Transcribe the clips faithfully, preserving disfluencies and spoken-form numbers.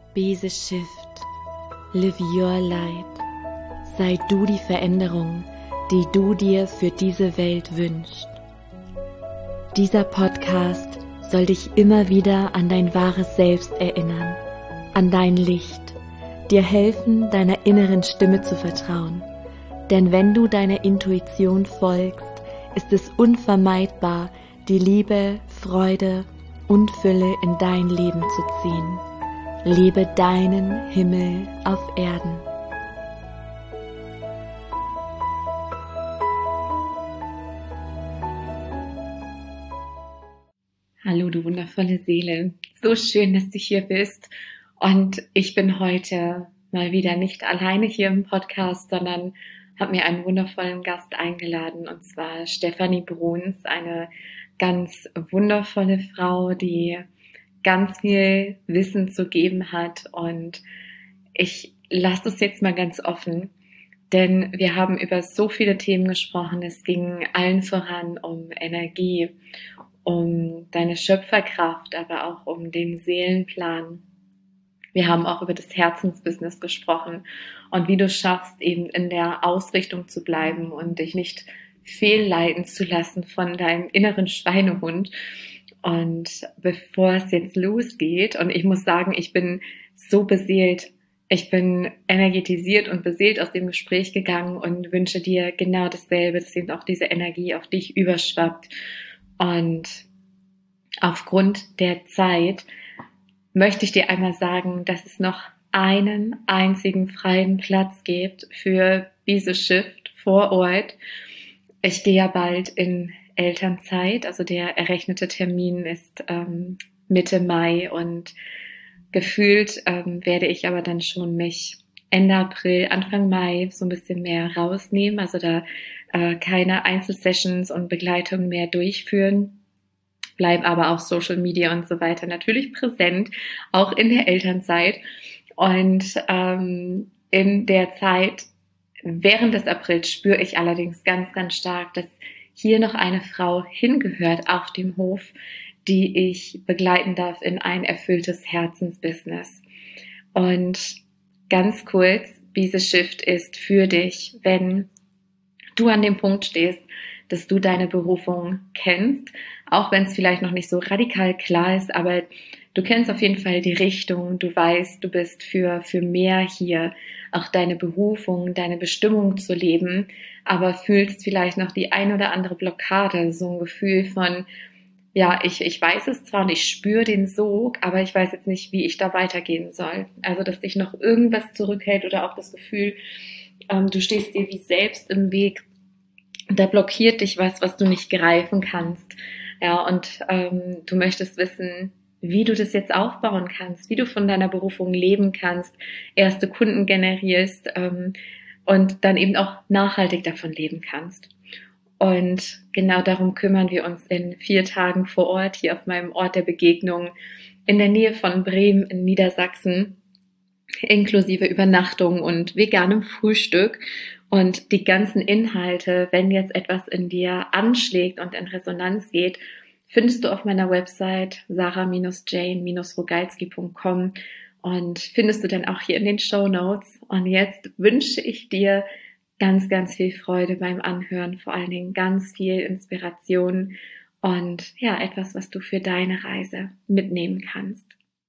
Be the shift. Live your light. Sei du die Veränderung, die du dir für diese Welt wünschst. Dieser Podcast soll dich immer wieder an dein wahres Selbst erinnern, an dein Licht, dir helfen, deiner inneren Stimme zu vertrauen. Denn wenn du deiner Intuition folgst, ist es unvermeidbar, die Liebe, Freude und Fülle in dein Leben zu ziehen. Lebe deinen Himmel auf Erden. Hallo, du wundervolle Seele. So schön, dass du hier bist. Und ich bin heute mal wieder nicht alleine hier im Podcast, sondern habe mir einen wundervollen Gast eingeladen, und zwar Stefanie Bruns, eine ganz wundervolle Frau, die ganz viel Wissen zu geben hat. Und ich lasse es jetzt mal ganz offen, denn wir haben über so viele Themen gesprochen. Es ging allen voran um Energie, um deine Schöpferkraft, aber auch um den Seelenplan. Wir haben auch über das Herzensbusiness gesprochen und wie du schaffst, eben in der Ausrichtung zu bleiben und dich nicht fehlleiten zu lassen von deinem inneren Schweinehund. Und bevor es jetzt losgeht, und ich muss sagen, ich bin so beseelt, ich bin energetisiert und beseelt aus dem Gespräch gegangen und wünsche dir genau dasselbe, dass eben auch diese Energie auf dich überschwappt. Und aufgrund der Zeit möchte ich dir einmal sagen, dass es noch einen einzigen freien Platz gibt für diese Shift vor Ort. Ich gehe ja bald in Elternzeit, also der errechnete Termin ist ähm, Mitte Mai, und gefühlt ähm, werde ich aber dann schon mich Ende April, Anfang Mai so ein bisschen mehr rausnehmen, also da äh, keine Einzelsessions und Begleitungen mehr durchführen, bleibe aber auch Social Media und so weiter natürlich präsent, auch in der Elternzeit. Und ähm, in der Zeit während des Aprils spüre ich allerdings ganz, ganz stark, dass hier noch eine Frau hingehört auf dem Hof, die ich begleiten darf in ein erfülltes Herzensbusiness. Und ganz kurz, diese Shift ist für dich, wenn du an dem Punkt stehst, dass du deine Berufung kennst, auch wenn es vielleicht noch nicht so radikal klar ist, aber du kennst auf jeden Fall die Richtung, du weißt, du bist für, für mehr hier, auch deine Berufung, deine Bestimmung zu leben, aber fühlst vielleicht noch die ein oder andere Blockade, so ein Gefühl von, ja, ich, ich weiß es zwar und ich spüre den Sog, aber ich weiß jetzt nicht, wie ich da weitergehen soll. Also, dass dich noch irgendwas zurückhält oder auch das Gefühl, ähm, du stehst dir wie selbst im Weg, da blockiert dich was, was du nicht greifen kannst. Ja, und ähm, du möchtest wissen, wie du das jetzt aufbauen kannst, wie du von deiner Berufung leben kannst, erste Kunden generierst ähm, und dann eben auch nachhaltig davon leben kannst. Und genau darum kümmern wir uns in vier Tagen vor Ort, hier auf meinem Ort der Begegnung, in der Nähe von Bremen in Niedersachsen, inklusive Übernachtung und veganem Frühstück. Und die ganzen Inhalte, wenn jetzt etwas in dir anschlägt und in Resonanz geht, findest du auf meiner Website sarah jane rogalski punkt com und findest du dann auch hier in den Shownotes. Und jetzt wünsche ich dir ganz, ganz viel Freude beim Anhören, vor allen Dingen ganz viel Inspiration und ja, etwas, was du für deine Reise mitnehmen kannst.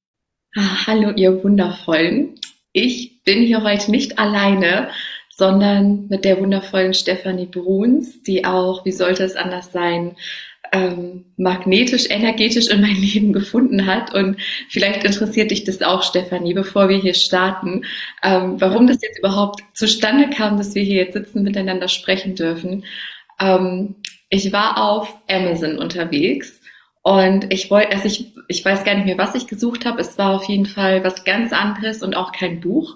Ah, hallo ihr Wundervollen. Ich bin hier heute nicht alleine, sondern mit der wundervollen Stefanie Bruns, die auch, wie sollte es anders sein, ähm, magnetisch, energetisch in mein Leben gefunden hat. Und vielleicht interessiert dich das auch, Stefanie, bevor wir hier starten, ähm, warum das jetzt überhaupt zustande kam, dass wir hier jetzt sitzen, miteinander sprechen dürfen. Ähm, ich war auf Amazon unterwegs und ich wollte, also ich, ich weiß gar nicht mehr, was ich gesucht habe. Es war auf jeden Fall was ganz anderes und auch kein Buch.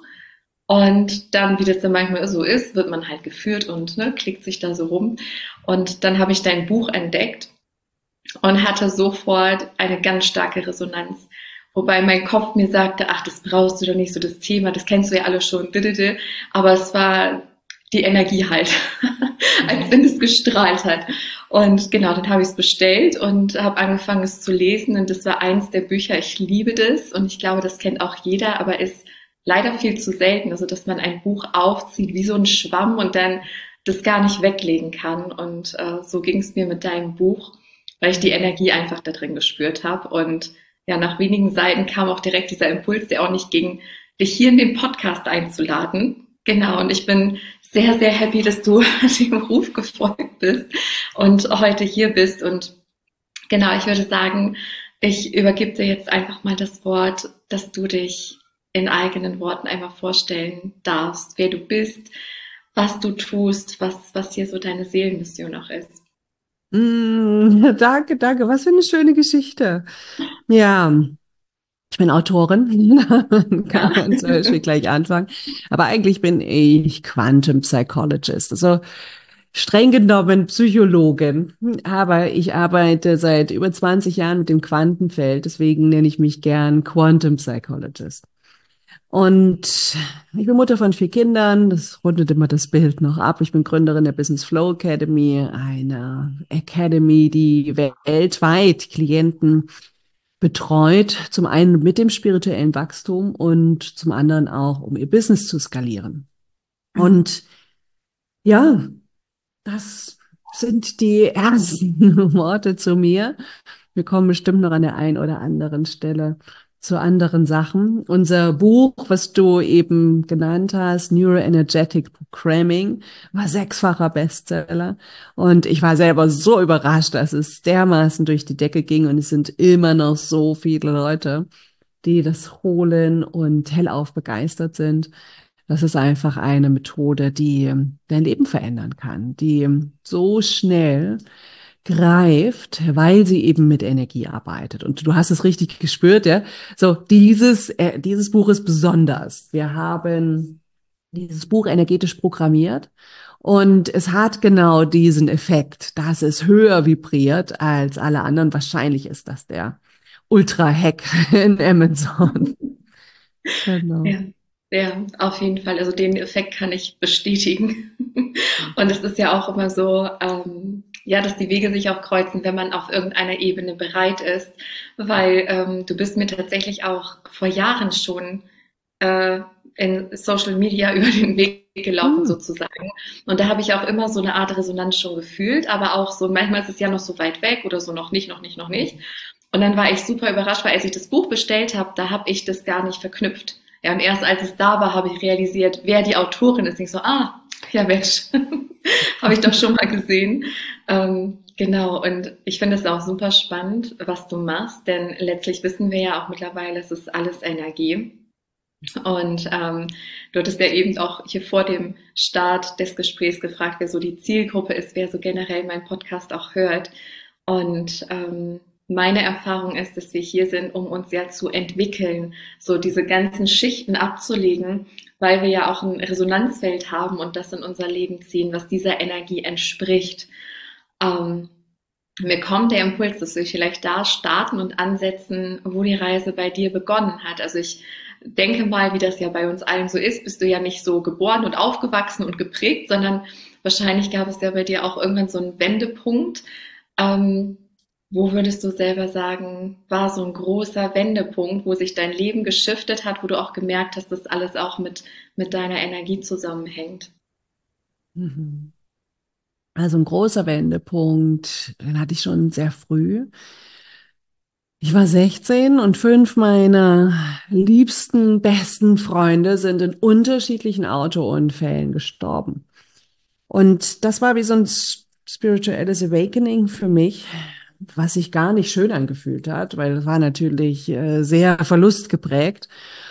Und dann, wie das dann manchmal so ist, wird man halt geführt und ne, klickt sich da so rum. Und dann habe ich dein Buch entdeckt und hatte sofort eine ganz starke Resonanz. Wobei mein Kopf mir sagte, ach, das brauchst du doch nicht, so das Thema, das kennst du ja alle schon, aber es war die Energie halt, als wenn es gestrahlt hat. Und genau, dann habe ich es bestellt und habe angefangen, es zu lesen. Und das war eins der Bücher, ich liebe das. Und ich glaube, das kennt auch jeder, aber ist leider viel zu selten. Also, dass man ein Buch aufzieht wie so ein Schwamm und dann das gar nicht weglegen kann. Und äh, so ging es mir mit deinem Buch, weil ich die Energie einfach da drin gespürt habe. Und ja, nach wenigen Seiten kam auch direkt dieser Impuls, der auch nicht ging, dich hier in den Podcast einzuladen. Genau, und ich bin sehr, sehr happy, dass du dem Ruf gefolgt bist und heute hier bist. Und genau, ich würde sagen, ich übergebe dir jetzt einfach mal das Wort, dass du dich in eigenen Worten einfach vorstellen darfst, wer du bist, was du tust, was, was hier so deine Seelenmission auch ist. Mm, danke, danke. Was für eine schöne Geschichte. Ja, ich bin Autorin, kann Ja. man zum Beispiel gleich anfangen. Aber eigentlich bin ich Quantum Psychologist, also streng genommen Psychologin. Aber ich arbeite seit über zwanzig Jahren mit dem Quantenfeld, deswegen nenne ich mich gern Quantum Psychologist. Und ich bin Mutter von vier Kindern. Das rundet immer das Bild noch ab. Ich bin Gründerin der Business Flow Academy, einer Academy, die weltweit Klienten betreut. Zum einen mit dem spirituellen Wachstum und zum anderen auch, um ihr Business zu skalieren. Und ja, das sind die ersten Worte zu mir. Wir kommen bestimmt noch an der einen oder anderen Stelle zu anderen Sachen. Unser Buch, was du eben genannt hast, Neuroenergetic Programming, war sechsfacher Bestseller. Und ich war selber so überrascht, dass es dermaßen durch die Decke ging. Und es sind immer noch so viele Leute, die das holen und hellauf begeistert sind. Das ist einfach eine Methode, die ähm, dein Leben verändern kann, die ähm, so schnell greift, weil sie eben mit Energie arbeitet. Und du hast es richtig gespürt, ja. So, dieses, äh, dieses Buch ist besonders. Wir haben dieses Buch energetisch programmiert und es hat genau diesen Effekt, dass es höher vibriert als alle anderen. Wahrscheinlich ist das der Ultra-Hack in Amazon. Genau. Ja, ja, auf jeden Fall. Also den Effekt kann ich bestätigen. Und es ist ja auch immer so, ähm, ja, dass die Wege sich auch kreuzen, wenn man auf irgendeiner Ebene bereit ist, weil ähm, du bist mir tatsächlich auch vor Jahren schon äh, in Social Media über den Weg gelaufen Hm. sozusagen. Und da habe ich auch immer so eine Art Resonanz schon gefühlt, aber auch so, manchmal ist es ja noch so weit weg oder so noch nicht, noch nicht, noch nicht. Und dann war ich super überrascht, weil als ich das Buch bestellt habe, da habe ich das gar nicht verknüpft. Ja, und erst als es da war, habe ich realisiert, wer die Autorin ist. Ich so, ah, ja Mensch, habe ich doch schon mal gesehen. Ähm, genau, und ich finde es auch super spannend, was du machst, denn letztlich wissen wir ja auch mittlerweile, es ist alles Energie. Und ähm, du hattest ja eben auch hier vor dem Start des Gesprächs gefragt, wer so die Zielgruppe ist, wer so generell meinen Podcast auch hört. Und ähm, meine Erfahrung ist, dass wir hier sind, um uns ja zu entwickeln, so diese ganzen Schichten abzulegen, weil wir ja auch ein Resonanzfeld haben und das in unser Leben ziehen, was dieser Energie entspricht. Ähm, Mir kommt der Impuls, dass wir vielleicht da starten und ansetzen, wo die Reise bei dir begonnen hat. Also ich denke mal, wie das ja bei uns allen so ist, bist du ja nicht so geboren und aufgewachsen und geprägt, sondern wahrscheinlich gab es ja bei dir auch irgendwann so einen Wendepunkt. Ähm, Wo würdest du selber sagen, war so ein großer Wendepunkt, wo sich dein Leben geschiftet hat, wo du auch gemerkt hast, dass alles auch mit, mit deiner Energie zusammenhängt? Mhm. Also ein großer Wendepunkt, den hatte ich schon sehr früh. Ich war sechzehn und fünf meiner liebsten, besten Freunde sind in unterschiedlichen Autounfällen gestorben. Und das war wie so ein spirituelles Awakening für mich, was sich gar nicht schön angefühlt hat, weil es war natürlich äh, sehr verlustgeprägt.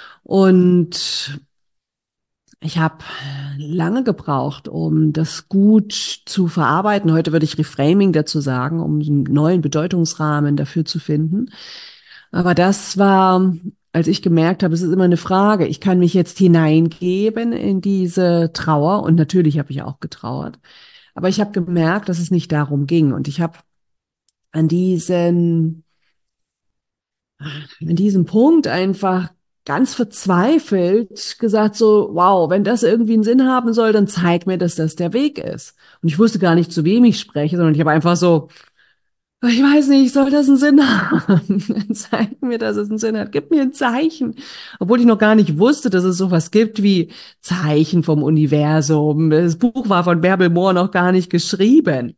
Und ich habe lange gebraucht, um das gut zu verarbeiten. Heute würde ich Reframing dazu sagen, um einen neuen Bedeutungsrahmen dafür zu finden. Aber das war, als ich gemerkt habe, es ist immer eine Frage. Ich kann mich jetzt hineingeben in diese Trauer und natürlich habe ich auch getrauert. Aber ich habe gemerkt, dass es nicht darum ging. Und ich habe an diesen, an diesem Punkt einfach ganz verzweifelt gesagt so, wow, wenn das irgendwie einen Sinn haben soll, dann zeig mir, dass das der Weg ist. Und ich wusste gar nicht, zu wem ich spreche, sondern ich habe einfach so, ich weiß nicht, soll das einen Sinn haben? Zeig mir, dass es einen Sinn hat. Gib mir ein Zeichen. Obwohl ich noch gar nicht wusste, dass es sowas gibt wie Zeichen vom Universum. Das Buch war von Bärbel Mohr noch gar nicht geschrieben.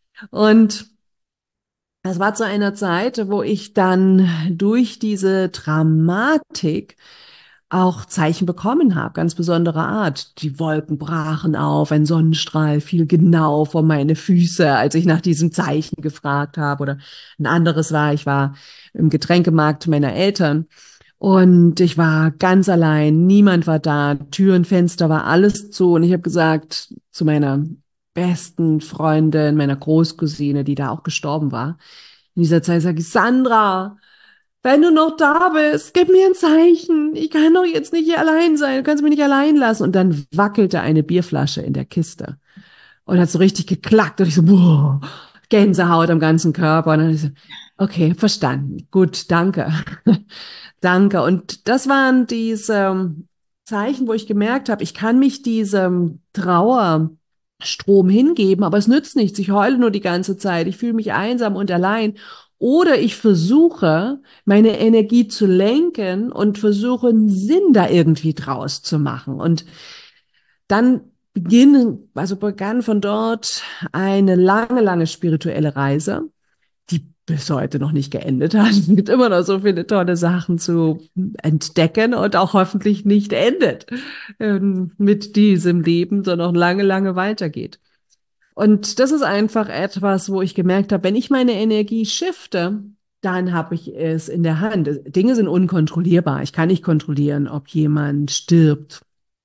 Und das war zu einer Zeit, wo ich dann durch diese Dramatik auch Zeichen bekommen habe, ganz besondere Art. Die Wolken brachen auf, ein Sonnenstrahl fiel genau vor meine Füße, als ich nach diesem Zeichen gefragt habe. Oder ein anderes war, ich war im Getränkemarkt meiner Eltern und ich war ganz allein, niemand war da, Türen, Fenster, war alles zu und ich habe gesagt zu meiner besten Freundin, meiner Großcousine, die da auch gestorben war, in dieser Zeit sage ich, Sandra, wenn du noch da bist, gib mir ein Zeichen. Ich kann doch jetzt nicht hier allein sein. Du kannst mich nicht allein lassen. Und dann wackelte eine Bierflasche in der Kiste und hat so richtig geklackt. Und ich so, boah, Gänsehaut am ganzen Körper. Und dann ich so, okay, verstanden. Gut, danke. Danke. Und das waren diese Zeichen, wo ich gemerkt habe, ich kann mich diesem Trauerstrom hingeben, aber es nützt nichts. Ich heule nur die ganze Zeit. Ich fühle mich einsam und allein. Oder ich versuche, meine Energie zu lenken und versuche, einen Sinn da irgendwie draus zu machen. Und dann beginnen, also begann von dort eine lange, lange spirituelle Reise, die bis heute noch nicht geendet hat. Es gibt immer noch so viele tolle Sachen zu entdecken und auch hoffentlich nicht endet ähm, mit diesem Leben, sondern noch lange, lange weitergeht. Und das ist einfach etwas, wo ich gemerkt habe, wenn ich meine Energie shifte, dann habe ich es in der Hand. Dinge sind unkontrollierbar. Ich kann nicht kontrollieren, ob jemand stirbt,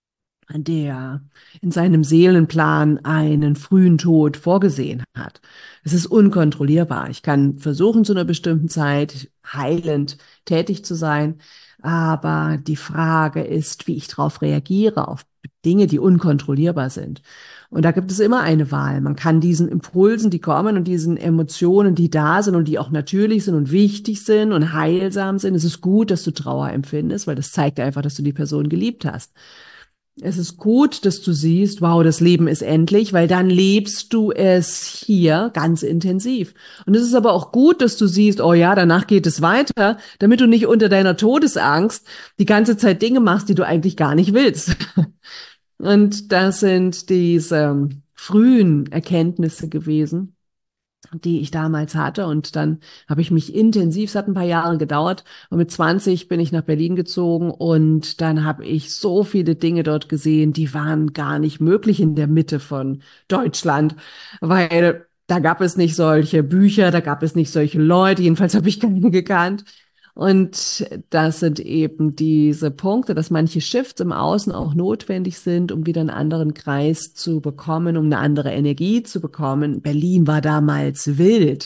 der in seinem Seelenplan einen frühen Tod vorgesehen hat. Es ist unkontrollierbar. Ich kann versuchen, zu einer bestimmten Zeit heilend tätig zu sein, aber die Frage ist, wie ich darauf reagiere, auf Dinge, die unkontrollierbar sind. Und da gibt es immer eine Wahl. Man kann diesen Impulsen, die kommen und diesen Emotionen, die da sind und die auch natürlich sind und wichtig sind und heilsam sind, es ist gut, dass du Trauer empfindest, weil das zeigt einfach, dass du die Person geliebt hast. Es ist gut, dass du siehst, wow, das Leben ist endlich, weil dann lebst du es hier ganz intensiv. Und es ist aber auch gut, dass du siehst, oh ja, danach geht es weiter, damit du nicht unter deiner Todesangst die ganze Zeit Dinge machst, die du eigentlich gar nicht willst. Und das sind diese frühen Erkenntnisse gewesen, die ich damals hatte. Und dann habe ich mich intensiv, es hat ein paar Jahre gedauert, und mit zwanzig bin ich nach Berlin gezogen und dann habe ich so viele Dinge dort gesehen, die waren gar nicht möglich in der Mitte von Deutschland, weil da gab es nicht solche Bücher, da gab es nicht solche Leute, jedenfalls habe ich keine gekannt. Und das sind eben diese Punkte, dass manche Shifts im Außen auch notwendig sind, um wieder einen anderen Kreis zu bekommen, um eine andere Energie zu bekommen. Berlin war damals wild.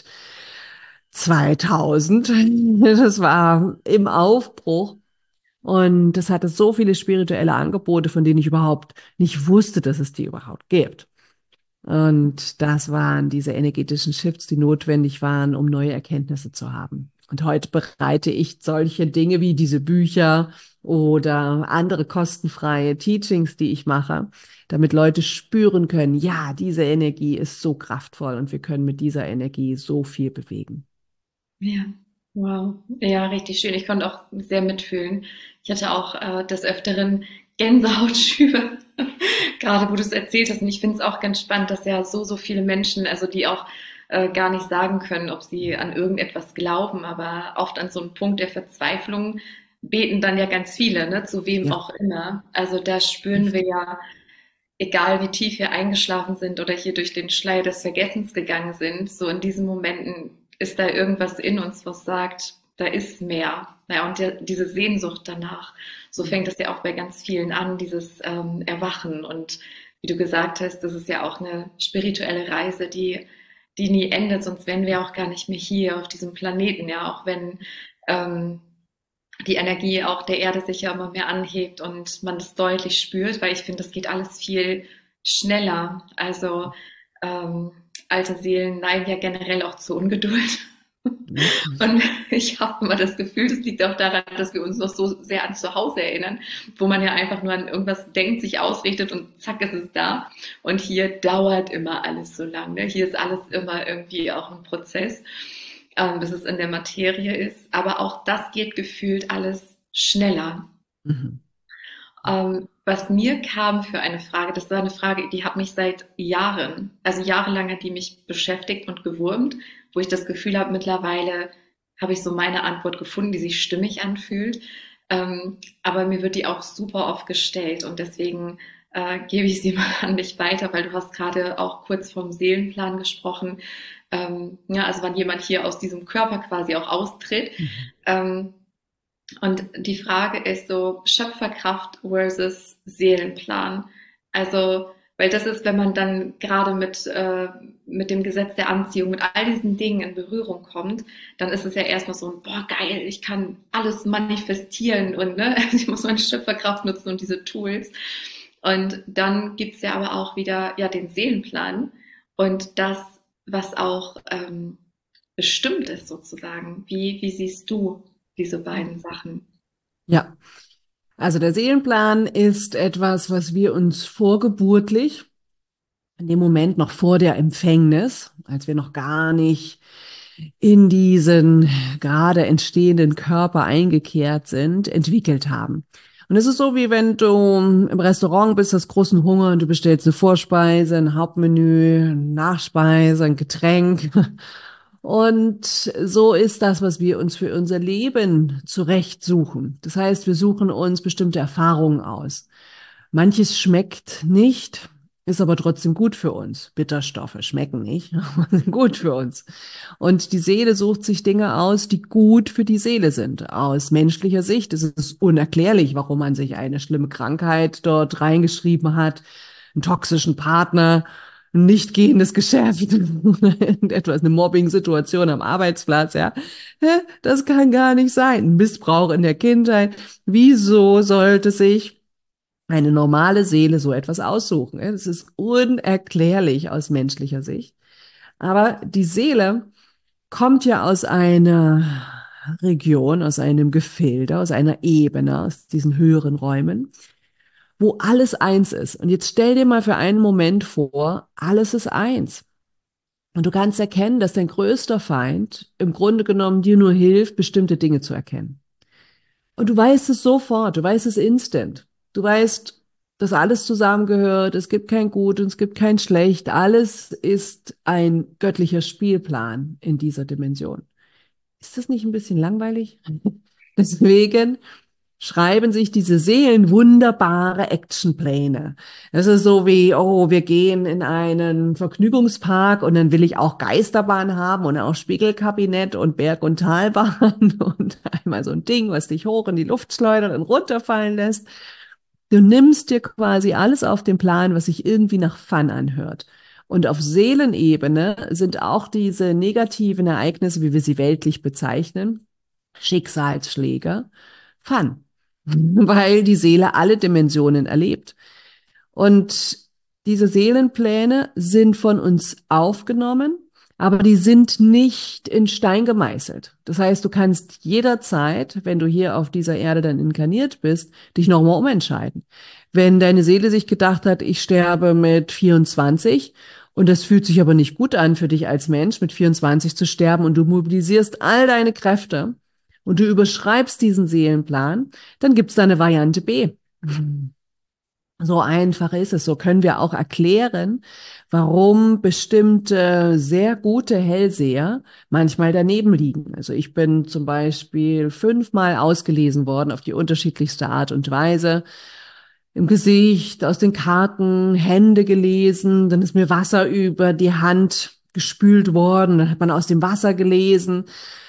zweitausend. Das war im Aufbruch. Und das hatte so viele spirituelle Angebote, von denen ich überhaupt nicht wusste, dass es die überhaupt gibt. Und das waren diese energetischen Shifts, die notwendig waren, um neue Erkenntnisse zu haben. Und heute bereite ich solche Dinge wie diese Bücher oder andere kostenfreie Teachings, die ich mache, damit Leute spüren können, ja, diese Energie ist so kraftvoll und wir können mit dieser Energie so viel bewegen. Ja, wow. Ja, richtig schön. Ich konnte auch sehr mitfühlen. Ich hatte auch äh, des Öfteren Gänsehautschübe, gerade wo du es erzählt hast. Und ich finde es auch ganz spannend, dass ja so, so viele Menschen, also die auch äh, gar nicht sagen können, ob sie an irgendetwas glauben, aber oft an so einem Punkt der Verzweiflung beten dann ja ganz viele, ne, zu wem Ja. auch immer. Also da spüren wir ja, egal wie tief wir eingeschlafen sind oder hier durch den Schleier des Vergessens gegangen sind, so in diesen Momenten ist da irgendwas in uns, was sagt, da ist mehr. Ja, und der, diese Sehnsucht danach, so fängt es ja auch bei ganz vielen an, dieses ähm, Erwachen. Und wie du gesagt hast, das ist ja auch eine spirituelle Reise, die, die nie endet, sonst wären wir auch gar nicht mehr hier auf diesem Planeten, ja, auch wenn ähm, die Energie auch der Erde sich ja immer mehr anhebt und man das deutlich spürt, weil ich finde, das geht alles viel schneller. Also ähm, alte Seelen neigen ja generell auch zur Ungeduld. Mhm. Und ich habe immer das Gefühl, das liegt auch daran, dass wir uns noch so sehr an zu Hause erinnern, wo man ja einfach nur an irgendwas denkt, sich ausrichtet und zack ist es da. Und hier dauert immer alles so lange. Hier ist alles immer irgendwie auch ein Prozess, ähm, bis es in der Materie ist. Aber auch das geht gefühlt alles schneller. Mhm. Ähm, was mir kam für eine Frage, das war eine Frage, die hat mich seit Jahren, also jahrelang hat die mich beschäftigt und gewurmt, wo ich das Gefühl habe, mittlerweile habe ich so meine Antwort gefunden, die sich stimmig anfühlt. Ähm, aber mir wird die auch super oft gestellt und deswegen äh, gebe ich sie mal an dich weiter, weil du hast gerade auch kurz vom Seelenplan gesprochen. Ähm, ja, also wann jemand hier aus diesem Körper quasi auch austritt. Mhm. Ähm, und die Frage ist so Schöpferkraft versus Seelenplan. Also, weil das ist, wenn man dann gerade mit, äh, mit dem Gesetz der Anziehung, mit all diesen Dingen in Berührung kommt, dann ist es ja erstmal so ein, boah, geil, ich kann alles manifestieren und ne, ich muss meine Schöpferkraft nutzen und diese Tools. Und dann gibt's ja aber auch wieder ja den Seelenplan und das, was auch ähm, bestimmt ist sozusagen. Wie, wie siehst du diese beiden Sachen? Ja, also der Seelenplan ist etwas, was wir uns vorgeburtlich, in dem Moment noch vor der Empfängnis, als wir noch gar nicht in diesen gerade entstehenden Körper eingekehrt sind, entwickelt haben. Und es ist so, wie wenn du im Restaurant bist, hast großen Hunger und du bestellst eine Vorspeise, ein Hauptmenü, eine Nachspeise, ein Getränk. Und so ist das, was wir uns für unser Leben zurechtsuchen. Das heißt, wir suchen uns bestimmte Erfahrungen aus. Manches schmeckt nicht, ist aber trotzdem gut für uns. Bitterstoffe schmecken nicht, aber sind gut für uns. Und die Seele sucht sich Dinge aus, die gut für die Seele sind. Aus menschlicher Sicht ist es unerklärlich, warum man sich eine schlimme Krankheit dort reingeschrieben hat, einen toxischen Partner, ein nicht gehendes Geschäft, irgendetwas, eine Mobbing-Situation am Arbeitsplatz, ja. Hä? Das kann gar nicht sein. Ein Missbrauch in der Kindheit. Wieso sollte sich eine normale Seele so etwas aussuchen? Ja? Das ist unerklärlich aus menschlicher Sicht. Aber die Seele kommt ja aus einer Region, aus einem Gefilde, aus einer Ebene, aus diesen höheren Räumen, wo alles eins ist. Und jetzt stell dir mal für einen Moment vor, alles ist eins. Und du kannst erkennen, dass dein größter Feind im Grunde genommen dir nur hilft, bestimmte Dinge zu erkennen. Und du weißt es sofort, du weißt es instant. Du weißt, dass alles zusammengehört, es gibt kein Gut und es gibt kein Schlecht. Alles ist ein göttlicher Spielplan in dieser Dimension. Ist das nicht ein bisschen langweilig? Deswegen schreiben sich diese Seelen wunderbare Actionpläne. Das ist so wie, oh, wir gehen in einen Vergnügungspark und dann will ich auch Geisterbahn haben und auch Spiegelkabinett und Berg- und Talbahn und einmal so ein Ding, was dich hoch in die Luft schleudert und runterfallen lässt. Du nimmst dir quasi alles auf den Plan, was sich irgendwie nach Fun anhört. Und auf Seelenebene sind auch diese negativen Ereignisse, wie wir sie weltlich bezeichnen, Schicksalsschläge, Fun, weil die Seele alle Dimensionen erlebt. Und diese Seelenpläne sind von uns aufgenommen, aber die sind nicht in Stein gemeißelt. Das heißt, du kannst jederzeit, wenn du hier auf dieser Erde dann inkarniert bist, dich nochmal umentscheiden. Wenn deine Seele sich gedacht hat, ich sterbe mit vierundzwanzig und das fühlt sich aber nicht gut an für dich als Mensch, mit vierundzwanzig zu sterben und du mobilisierst all deine Kräfte und du überschreibst diesen Seelenplan, dann gibt's da eine Variante B. So einfach ist es. So können wir auch erklären, warum bestimmte sehr gute Hellseher manchmal daneben liegen. Also ich bin zum Beispiel fünfmal ausgelesen worden auf die unterschiedlichste Art und Weise. Im Gesicht, aus den Karten, Hände gelesen, dann ist mir Wasser über die Hand gespült worden, dann hat man aus dem Wasser gelesen.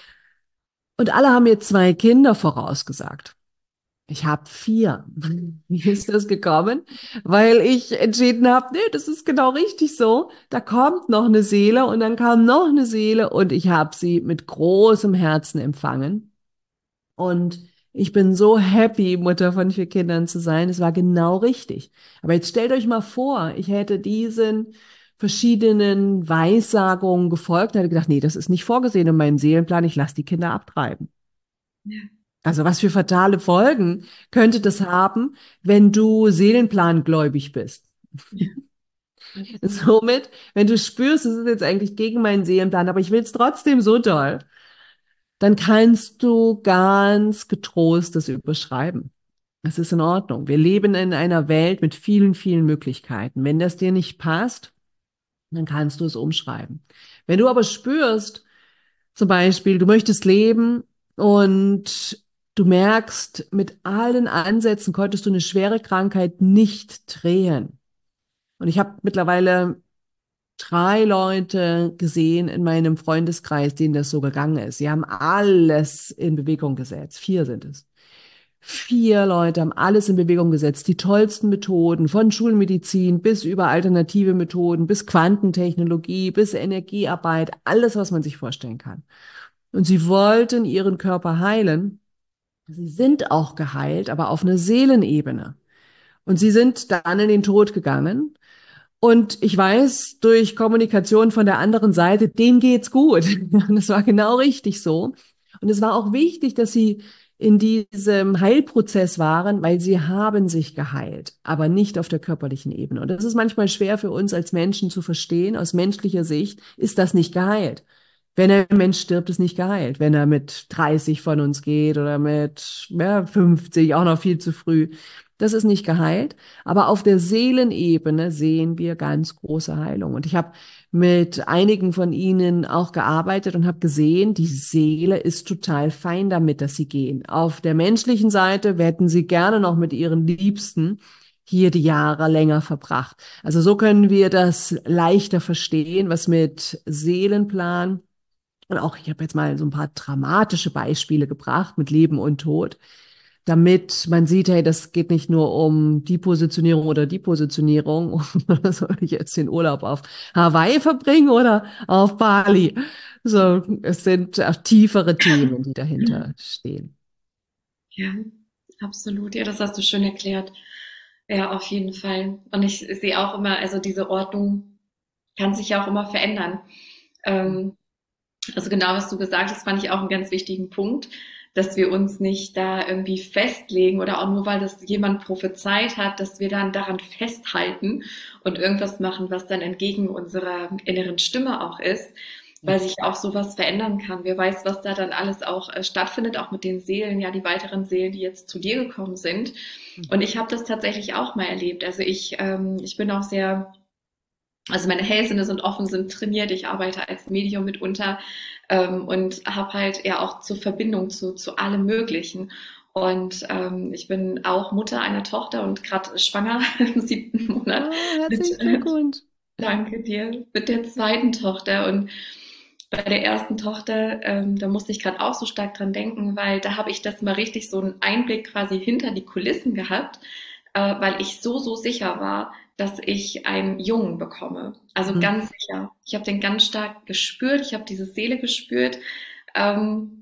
Und alle haben mir zwei Kinder vorausgesagt. Ich habe vier. Wie ist das gekommen? Weil ich entschieden habe, nee, das ist genau richtig so. Da kommt noch eine Seele und dann kam noch eine Seele und ich habe sie mit großem Herzen empfangen. Und ich bin so happy, Mutter von vier Kindern zu sein. Es war genau richtig. Aber jetzt stellt euch mal vor, ich hätte diesen verschiedenen Weissagungen gefolgt und hatte gedacht, nee, das ist nicht vorgesehen in meinem Seelenplan, ich lasse die Kinder abtreiben. Ja. Also was für fatale Folgen könnte das haben, wenn du seelenplangläubig bist? Ja, absolut. Somit, wenn du spürst, es ist jetzt eigentlich gegen meinen Seelenplan, aber ich will es trotzdem so doll, dann kannst du ganz getrost das überschreiben. Es ist in Ordnung. Wir leben in einer Welt mit vielen, vielen Möglichkeiten. Wenn das dir nicht passt, dann kannst du es umschreiben. Wenn du aber spürst, zum Beispiel, du möchtest leben und du merkst, mit allen Ansätzen konntest du eine schwere Krankheit nicht drehen. Und ich habe mittlerweile drei Leute gesehen in meinem Freundeskreis, denen das so gegangen ist. Sie haben alles in Bewegung gesetzt. Vier sind es. Vier Leute haben alles in Bewegung gesetzt. Die tollsten Methoden, von Schulmedizin bis über alternative Methoden, bis Quantentechnologie, bis Energiearbeit, alles, was man sich vorstellen kann. Und sie wollten ihren Körper heilen. Sie sind auch geheilt, aber auf einer Seelenebene. Und sie sind dann in den Tod gegangen. Und ich weiß durch Kommunikation von der anderen Seite, denen geht's gut. Und das war genau richtig so. Und es war auch wichtig, dass sie in diesem Heilprozess waren, weil sie haben sich geheilt, aber nicht auf der körperlichen Ebene. Und das ist manchmal schwer für uns als Menschen zu verstehen. Aus menschlicher Sicht ist das nicht geheilt. Wenn ein Mensch stirbt, ist nicht geheilt. Wenn er mit dreißig von uns geht oder mit ja, fünfzig, auch noch viel zu früh. Das ist nicht geheilt. Aber auf der Seelenebene sehen wir ganz große Heilung. Und ich habe mit einigen von ihnen auch gearbeitet und habe gesehen, die Seele ist total fein damit, dass sie gehen. Auf der menschlichen Seite hätten sie gerne noch mit ihren Liebsten hier die Jahre länger verbracht. Also so können wir das leichter verstehen, was mit Seelenplan und auch, ich habe jetzt mal so ein paar dramatische Beispiele gebracht mit Leben und Tod, damit man sieht, hey, das geht nicht nur um die Positionierung oder die Positionierung. Soll ich jetzt den Urlaub auf Hawaii verbringen oder auf Bali? So, es sind auch tiefere Themen, die dahinter stehen. Ja, absolut. Ja, das hast du schön erklärt. Ja, auf jeden Fall. Und ich sehe auch immer, also diese Ordnung kann sich ja auch immer verändern. Ähm, also genau, was du gesagt hast, fand ich auch einen ganz wichtigen Punkt, dass wir uns nicht da irgendwie festlegen oder auch nur weil das jemand prophezeit hat, dass wir dann daran festhalten und irgendwas machen, was dann entgegen unserer inneren Stimme auch ist, Ja. weil sich auch sowas verändern kann. Wer weiß, was da dann alles auch äh, stattfindet, auch mit den Seelen, ja, die weiteren Seelen, die jetzt zu dir gekommen sind. Und ich habe das tatsächlich auch mal erlebt. Also ich, ähm, ich bin auch sehr, also meine Hellsinne sind offen, sind trainiert. Ich arbeite als Medium mitunter ähm, und habe halt ja auch zur Verbindung zu, zu allem Möglichen. Und ähm, ich bin auch Mutter einer Tochter und gerade schwanger im siebten Monat Oh, mit, herzlichen äh, Glückwunsch. danke dir, mit der zweiten Tochter. Und bei der ersten Tochter, ähm, da musste ich gerade auch so stark dran denken, weil da habe ich das mal richtig so einen Einblick quasi hinter die Kulissen gehabt, äh, weil ich so, so sicher war, dass ich einen Jungen bekomme. Also Mhm. ganz sicher. Ich habe den ganz stark gespürt, ich habe diese Seele gespürt. Ähm,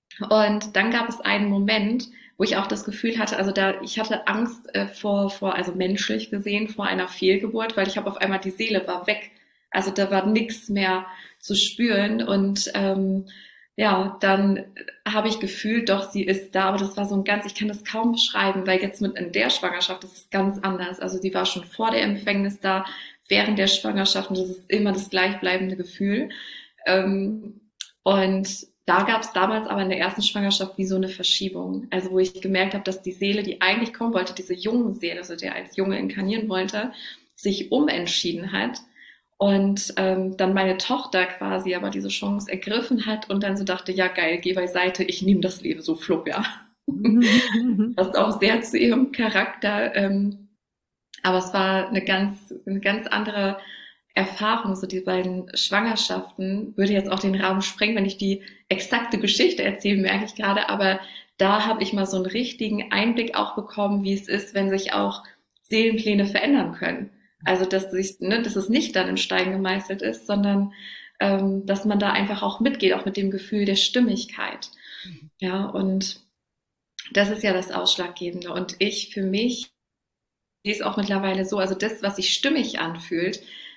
und dann gab es einen Moment, wo ich auch das Gefühl hatte, also da, ich hatte Angst äh, vor, vor, also menschlich gesehen, vor einer Fehlgeburt, weil ich habe auf einmal die Seele war weg. Also da war nichts mehr zu spüren und ähm, ja, dann habe ich gefühlt, doch, sie ist da, aber das war so ein ganz, ich kann das kaum beschreiben, weil jetzt mit in der Schwangerschaft, das ist ganz anders. Also die war schon vor der Empfängnis da, während der Schwangerschaft und das ist immer das gleichbleibende Gefühl. Ähm, und da gab es damals aber in der ersten Schwangerschaft wie so eine Verschiebung. Also wo ich gemerkt habe, dass die Seele, die eigentlich kommen wollte, diese jungen Seele, also der als Junge inkarnieren wollte, sich umentschieden hat und ähm, dann meine Tochter quasi aber diese Chance ergriffen hat und dann so dachte, ja geil, geh beiseite, ich nehme das Leben so flupp, ja. Passt auch sehr zu ihrem Charakter. Ähm, aber es war eine ganz, eine ganz andere Erfahrung, so die beiden Schwangerschaften, würde jetzt auch den Rahmen sprengen, wenn ich die exakte Geschichte erzähle, merke ich gerade, aber da habe ich mal so einen richtigen Einblick auch bekommen, wie es ist, wenn sich auch Seelenpläne verändern können. Also, dass, sich, ne, dass es nicht dann in Stein gemeißelt ist, sondern ähm, dass man da einfach auch mitgeht, auch mit dem Gefühl der Stimmigkeit. Ja, und das ist ja das Ausschlaggebende. Und ich für mich sehe es auch mittlerweile so, also das, was sich stimmig anfühlt,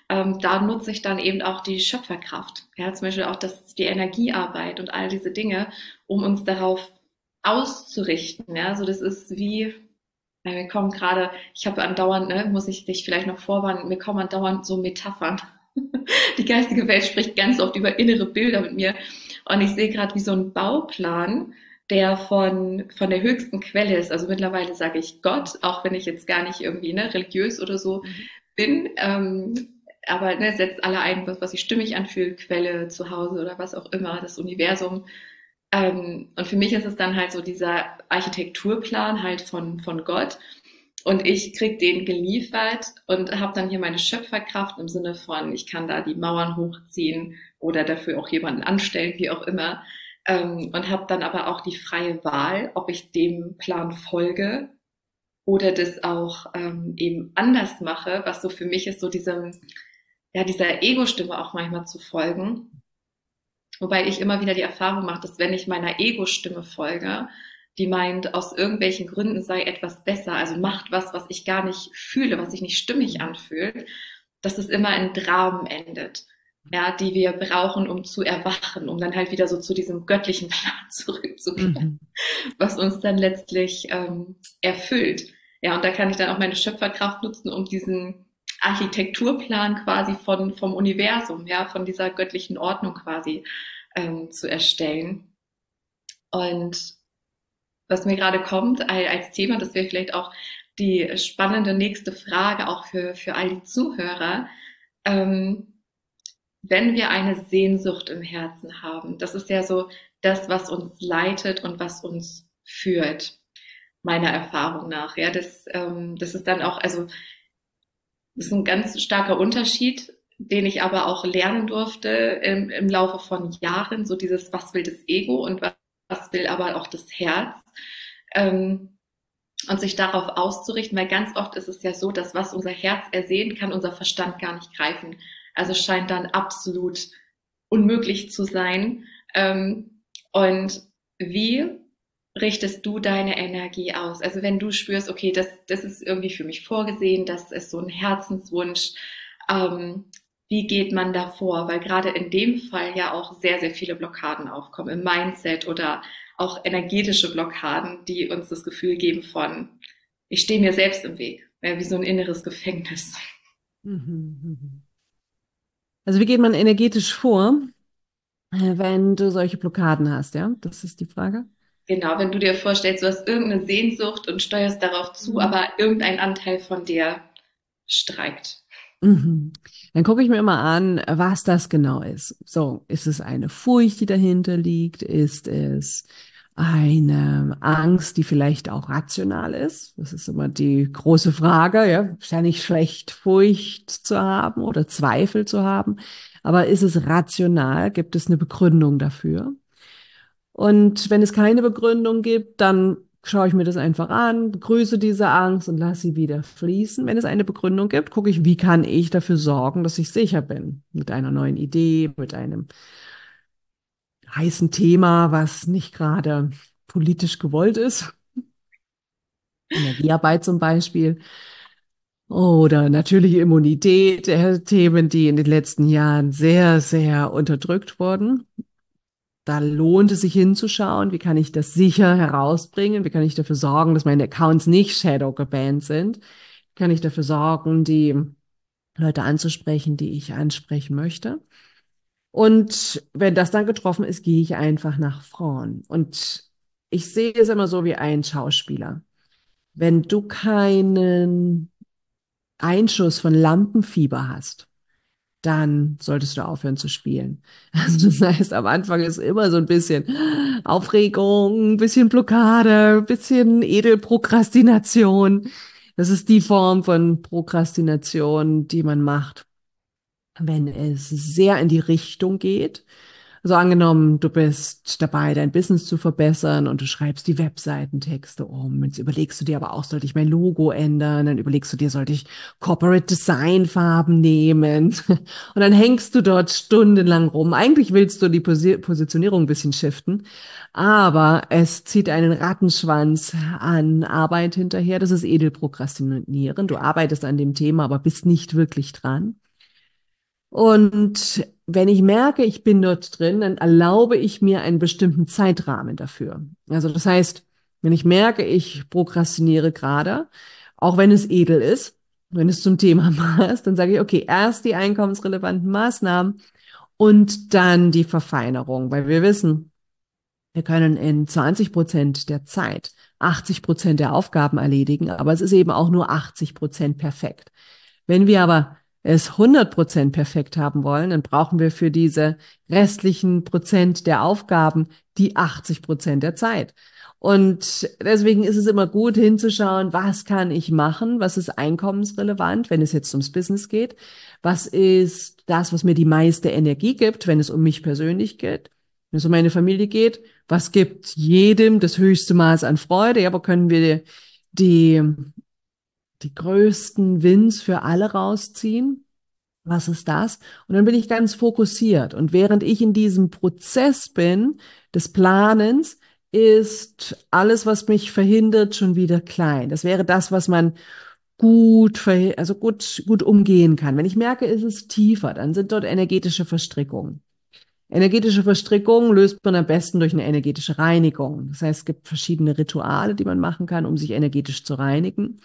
ähm, da nutze ich dann eben auch die Schöpferkraft. Ja, zum Beispiel auch das, die Energiearbeit und all diese Dinge, um uns darauf auszurichten. Ja, so das ist wie, ja, mir kommen gerade, ich habe andauernd, ne, muss ich dich vielleicht noch vorwarnen, mir kommen andauernd so Metaphern. Die geistige Welt spricht ganz oft über innere Bilder mit mir. Und ich sehe gerade wie so ein Bauplan, der von, von der höchsten Quelle ist. Also mittlerweile sage ich Gott, auch wenn ich jetzt gar nicht irgendwie ne, religiös oder so Mhm. bin. Ähm, aber ne, setzt alle ein, was, was sich stimmig anfühlt, Quelle, Zuhause oder was auch immer, das Universum. Ähm, und für mich ist es dann halt so dieser Architekturplan halt von, von Gott. Und ich krieg den geliefert und habe dann hier meine Schöpferkraft im Sinne von, ich kann da die Mauern hochziehen oder dafür auch jemanden anstellen, wie auch immer. Ähm, und habe dann aber auch die freie Wahl, ob ich dem Plan folge oder das auch ähm, eben anders mache, was so für mich ist, so diesem, ja, dieser Ego-Stimme auch manchmal zu folgen. Wobei ich immer wieder die Erfahrung mache, dass wenn ich meiner Ego-Stimme folge, die meint, aus irgendwelchen Gründen sei etwas besser, also macht was, was ich gar nicht fühle, was sich nicht stimmig anfühlt, dass es immer in Dramen endet, ja, die wir brauchen, um zu erwachen, um dann halt wieder so zu diesem göttlichen Plan zurückzukehren, Mhm. was uns dann letztlich ähm, erfüllt. Ja, und da kann ich dann auch meine Schöpferkraft nutzen, um diesen Architekturplan quasi von, vom Universum, ja, von dieser göttlichen Ordnung quasi ähm, zu erstellen. Und was mir gerade kommt als Thema, das wäre vielleicht auch die spannende nächste Frage auch für, für all die Zuhörer. Ähm, wenn wir eine Sehnsucht im Herzen haben, das ist ja so das, was uns leitet und was uns führt, meiner Erfahrung nach. Ja, das, ähm, das ist dann auch, also das ist ein ganz starker Unterschied, den ich aber auch lernen durfte im, im Laufe von Jahren, so dieses, was will das Ego und was, was will aber auch das Herz. Ähm, und sich darauf auszurichten, weil ganz oft ist es ja so, dass was unser Herz ersehen kann, unser Verstand gar nicht greifen. Also scheint dann absolut unmöglich zu sein. Ähm, und wie richtest du deine Energie aus? Also wenn du spürst, okay, das, das ist irgendwie für mich vorgesehen, das ist so ein Herzenswunsch, ähm, wie geht man da vor? Weil gerade in dem Fall ja auch sehr, sehr viele Blockaden aufkommen im Mindset oder auch energetische Blockaden, die uns das Gefühl geben von, ich stehe mir selbst im Weg, ja, wie so ein inneres Gefängnis. Mhm. Mhm. Also wie geht man energetisch vor, äh, wenn du solche Blockaden hast, ja? Das ist die Frage. Genau, wenn du dir vorstellst, du hast irgendeine Sehnsucht und steuerst darauf zu, Mhm. aber irgendein Anteil von dir streikt. Mhm. Dann gucke ich mir immer an, was das genau ist. So, ist es eine Furcht, die dahinter liegt? Ist es eine Angst, die vielleicht auch rational ist? Das ist immer die große Frage, ja. Ist ja nicht schlecht, Furcht zu haben oder Zweifel zu haben. Aber ist es rational? Gibt es eine Begründung dafür? Und wenn es keine Begründung gibt, dann schaue ich mir das einfach an, begrüße diese Angst und lasse sie wieder fließen. Wenn es eine Begründung gibt, gucke ich, wie kann ich dafür sorgen, dass ich sicher bin. Mit einer neuen Idee, mit einem heißen Thema, was nicht gerade politisch gewollt ist. Energiearbeit zum Beispiel. Oder natürliche Immunität, äh, Themen, die in den letzten Jahren sehr, sehr unterdrückt wurden. Da lohnt es sich hinzuschauen, wie kann ich das sicher herausbringen, wie kann ich dafür sorgen, dass meine Accounts nicht shadow gebannt sind, wie kann ich dafür sorgen, die Leute anzusprechen, die ich ansprechen möchte. Und wenn das dann getroffen ist, gehe ich einfach nach vorn. Und ich sehe es immer so wie ein Schauspieler. Wenn du keinen Einschuss von Lampenfieber hast, dann solltest du aufhören zu spielen. Also das heißt, am Anfang ist immer so ein bisschen Aufregung, ein bisschen Blockade, ein bisschen Edelprokrastination. Das ist die Form von Prokrastination, die man macht, wenn es sehr in die Richtung geht. Also angenommen, du bist dabei, dein Business zu verbessern und du schreibst die Webseitentexte um. Jetzt überlegst du dir aber auch, sollte ich mein Logo ändern? Dann überlegst du dir, sollte ich Corporate Design Farben nehmen? Und dann hängst du dort stundenlang rum. Eigentlich willst du die Posi Positionierung ein bisschen shiften, aber es zieht einen Rattenschwanz an Arbeit hinterher. Das ist Edelprokrastinieren. Du arbeitest an dem Thema, aber bist nicht wirklich dran. Und wenn ich merke, ich bin dort drin, dann erlaube ich mir einen bestimmten Zeitrahmen dafür. Also das heißt, wenn ich merke, ich prokrastiniere gerade, auch wenn es edel ist, wenn es zum Thema passt, dann sage ich, okay, erst die einkommensrelevanten Maßnahmen und dann die Verfeinerung, weil wir wissen, wir können in zwanzig Prozent der Zeit achtzig Prozent der Aufgaben erledigen, aber es ist eben auch nur achtzig Prozent perfekt. Wenn wir aber es hundert Prozent perfekt haben wollen, dann brauchen wir für diese restlichen Prozent der Aufgaben die achtzig Prozent der Zeit. Und deswegen ist es immer gut hinzuschauen, was kann ich machen, was ist einkommensrelevant, wenn es jetzt ums Business geht, was ist das, was mir die meiste Energie gibt, wenn es um mich persönlich geht, wenn es um meine Familie geht, was gibt jedem das höchste Maß an Freude, ja, wo können wir die die größten Wins für alle rausziehen. Was ist das? Und dann bin ich ganz fokussiert. Und während ich in diesem Prozess bin des Planens, ist alles, was mich verhindert, schon wieder klein. Das wäre das, was man gut, verhi- also gut, gut umgehen kann. Wenn ich merke, es ist tiefer, dann sind dort energetische Verstrickungen. Energetische Verstrickungen löst man am besten durch eine energetische Reinigung. Das heißt, es gibt verschiedene Rituale, die man machen kann, um sich energetisch zu reinigen,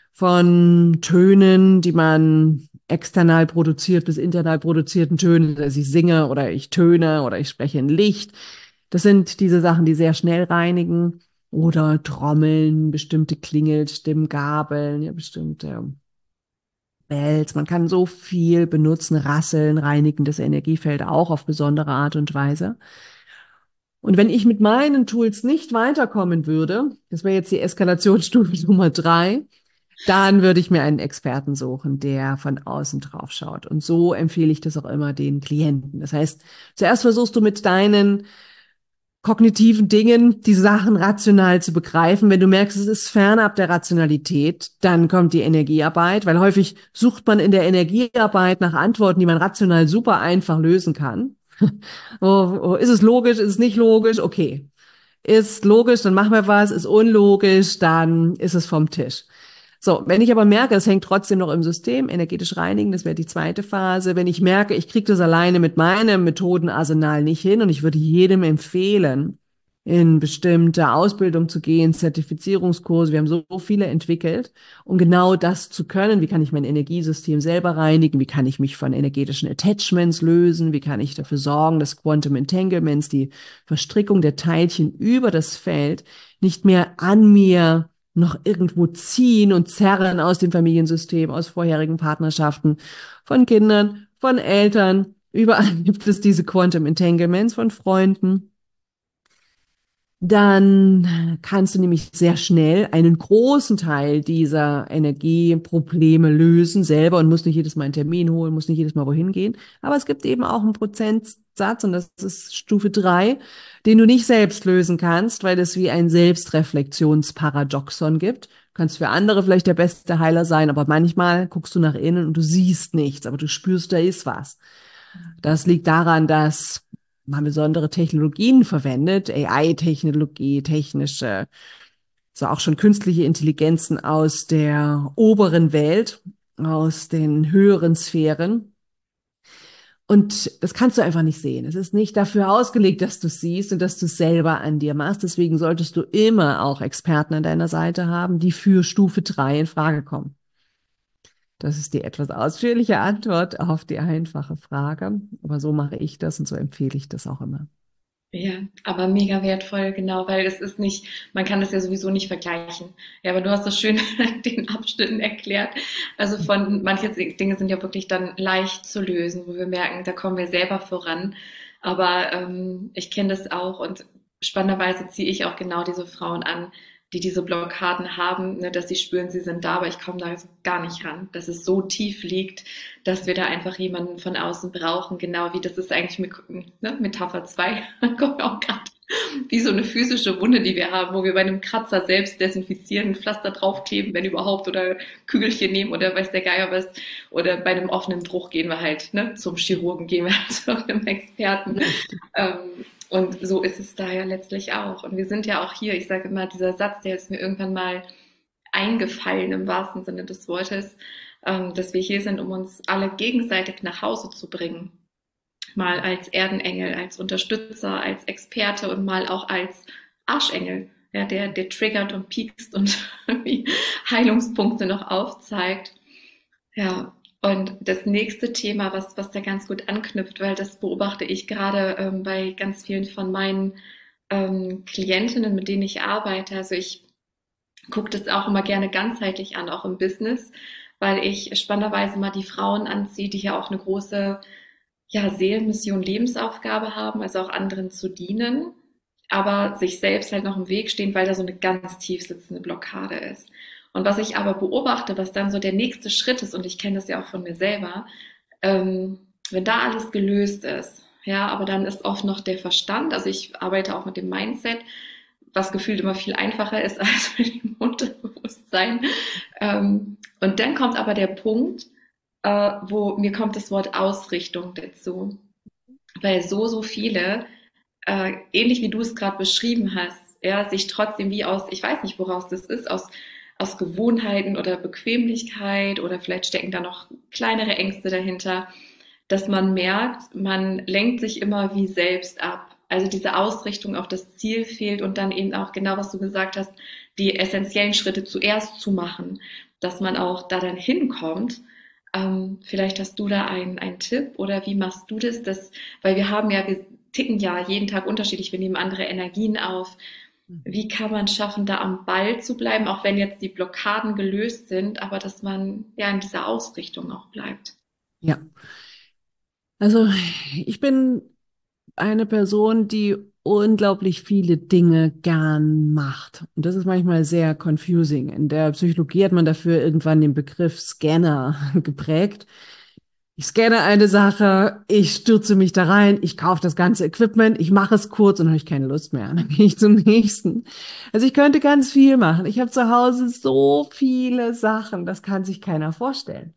von Tönen, die man external produziert bis internal produzierten Tönen, also ich singe oder ich töne oder ich spreche in Licht. Das sind diese Sachen, die sehr schnell reinigen. Oder Trommeln, bestimmte Klingelstimmen, Gabeln, ja, bestimmte Bells. Man kann so viel benutzen, Rasseln, reinigen das Energiefeld auch auf besondere Art und Weise. Und wenn ich mit meinen Tools nicht weiterkommen würde, das wäre jetzt die Eskalationsstufe Nummer drei, dann würde ich mir einen Experten suchen, der von außen drauf schaut. Und so empfehle ich das auch immer den Klienten. Das heißt, zuerst versuchst du mit deinen kognitiven Dingen die Sachen rational zu begreifen. Wenn du merkst, es ist fernab der Rationalität, dann kommt die Energiearbeit, weil häufig sucht man in der Energiearbeit nach Antworten, die man rational super einfach lösen kann. Oh, oh, ist es logisch, ist es nicht logisch? Okay. Ist logisch, dann machen wir was. Ist unlogisch, dann ist es vom Tisch. So, wenn ich aber merke, es hängt trotzdem noch im System, energetisch reinigen, das wäre die zweite Phase. Wenn ich merke, ich kriege das alleine mit meinem Methodenarsenal nicht hin und ich würde jedem empfehlen, in bestimmte Ausbildung zu gehen, Zertifizierungskurse. Wir haben so viele entwickelt, um genau das zu können. Wie kann ich mein Energiesystem selber reinigen? Wie kann ich mich von energetischen Attachments lösen? Wie kann ich dafür sorgen, dass Quantum Entanglements, die Verstrickung der Teilchen über das Feld, nicht mehr an mir noch irgendwo ziehen und zerren aus dem Familiensystem, aus vorherigen Partnerschaften, von Kindern, von Eltern. Überall gibt es diese Quantum Entanglements von Freunden. Dann kannst du nämlich sehr schnell einen großen Teil dieser Energieprobleme lösen selber und musst nicht jedes Mal einen Termin holen, musst nicht jedes Mal wohin gehen. Aber es gibt eben auch einen Prozentsatz, und das ist Stufe drei, den du nicht selbst lösen kannst, weil es wie ein Selbstreflexionsparadoxon gibt. Du kannst für andere vielleicht der beste Heiler sein, aber manchmal guckst du nach innen und du siehst nichts, aber du spürst, da ist was. Das liegt daran, dass man besondere Technologien verwendet, A I-Technologie, technische, so auch schon künstliche Intelligenzen aus der oberen Welt, aus den höheren Sphären. Und das kannst du einfach nicht sehen. Es ist nicht dafür ausgelegt, dass du es siehst und dass du es selber an dir machst. Deswegen solltest du immer auch Experten an deiner Seite haben, die für Stufe drei in Frage kommen. Das ist die etwas ausführliche Antwort auf die einfache Frage. Aber so mache ich das und so empfehle ich das auch immer. Ja, aber mega wertvoll, genau, weil es ist nicht, man kann das ja sowieso nicht vergleichen. Ja, aber du hast das schön in den Abschnitten erklärt. Also von, manche Dinge sind ja wirklich dann leicht zu lösen, wo wir merken, da kommen wir selber voran. Aber ähm, ich kenne das auch und spannenderweise ziehe ich auch genau diese Frauen an, die diese Blockaden haben, ne, dass sie spüren, sie sind da, aber ich komme da so gar nicht ran, dass es so tief liegt, dass wir da einfach jemanden von außen brauchen, genau wie das ist eigentlich mit, ne, Metapher zwei, kommt auch gerade wie so eine physische Wunde, die wir haben, wo wir bei einem Kratzer selbst desinfizieren, ein Pflaster draufkleben, wenn überhaupt, oder Kügelchen nehmen oder weiß der Geier was, oder bei einem offenen Bruch gehen wir halt, ne, zum Chirurgen, gehen wir halt zu einem Experten. Richtig. Ähm, und so ist es da ja letztlich auch. Und wir sind ja auch hier, ich sage immer, dieser Satz, der ist mir irgendwann mal eingefallen im wahrsten Sinne des Wortes. ähm, dass wir hier sind, um uns alle gegenseitig nach Hause zu bringen. Mal als Erdenengel, als Unterstützer, als Experte und mal auch als Arschengel, ja, der, der triggert und piekst und Heilungspunkte noch aufzeigt. Ja, und das nächste Thema, was, was da ganz gut anknüpft, weil das beobachte ich gerade ähm, bei ganz vielen von meinen ähm, Klientinnen, mit denen ich arbeite. Also ich gucke das auch immer gerne ganzheitlich an, auch im Business, weil ich spannenderweise mal die Frauen anziehe, die hier auch eine große, ja, Seelenmission, Lebensaufgabe haben, also auch anderen zu dienen, aber sich selbst halt noch im Weg stehen, weil da so eine ganz tief sitzende Blockade ist. Und was ich aber beobachte, was dann so der nächste Schritt ist, und ich kenne das ja auch von mir selber, ähm, wenn da alles gelöst ist, ja, aber dann ist oft noch der Verstand, also ich arbeite auch mit dem Mindset, was gefühlt immer viel einfacher ist als mit dem Unterbewusstsein. Ähm, und dann kommt aber der Punkt, äh, wo mir kommt das Wort Ausrichtung dazu, weil so, so viele, äh, ähnlich wie du es gerade beschrieben hast, ja, sich trotzdem wie aus, ich weiß nicht, woraus das ist, aus, aus Gewohnheiten oder Bequemlichkeit oder vielleicht stecken da noch kleinere Ängste dahinter, dass man merkt, man lenkt sich immer wie selbst ab. Also diese Ausrichtung auf das Ziel fehlt und dann eben auch genau, was du gesagt hast, die essentiellen Schritte zuerst zu machen, dass man auch da dann hinkommt. Ähm, vielleicht hast du da einen, einen Tipp oder wie machst du das? das? Weil wir haben ja, wir ticken ja jeden Tag unterschiedlich, wir nehmen andere Energien auf. Wie kann man schaffen, da am Ball zu bleiben, auch wenn jetzt die Blockaden gelöst sind, aber dass man ja in dieser Ausrichtung auch bleibt? Ja, also ich bin eine Person, die unglaublich viele Dinge gern macht. Und das ist manchmal sehr confusing. In der Psychologie hat man dafür irgendwann den Begriff Scanner geprägt. Ich scanne eine Sache, ich stürze mich da rein, ich kaufe das ganze Equipment, ich mache es kurz und dann habe ich keine Lust mehr. Dann gehe ich zum nächsten. Also ich könnte ganz viel machen. Ich habe zu Hause so viele Sachen, das kann sich keiner vorstellen.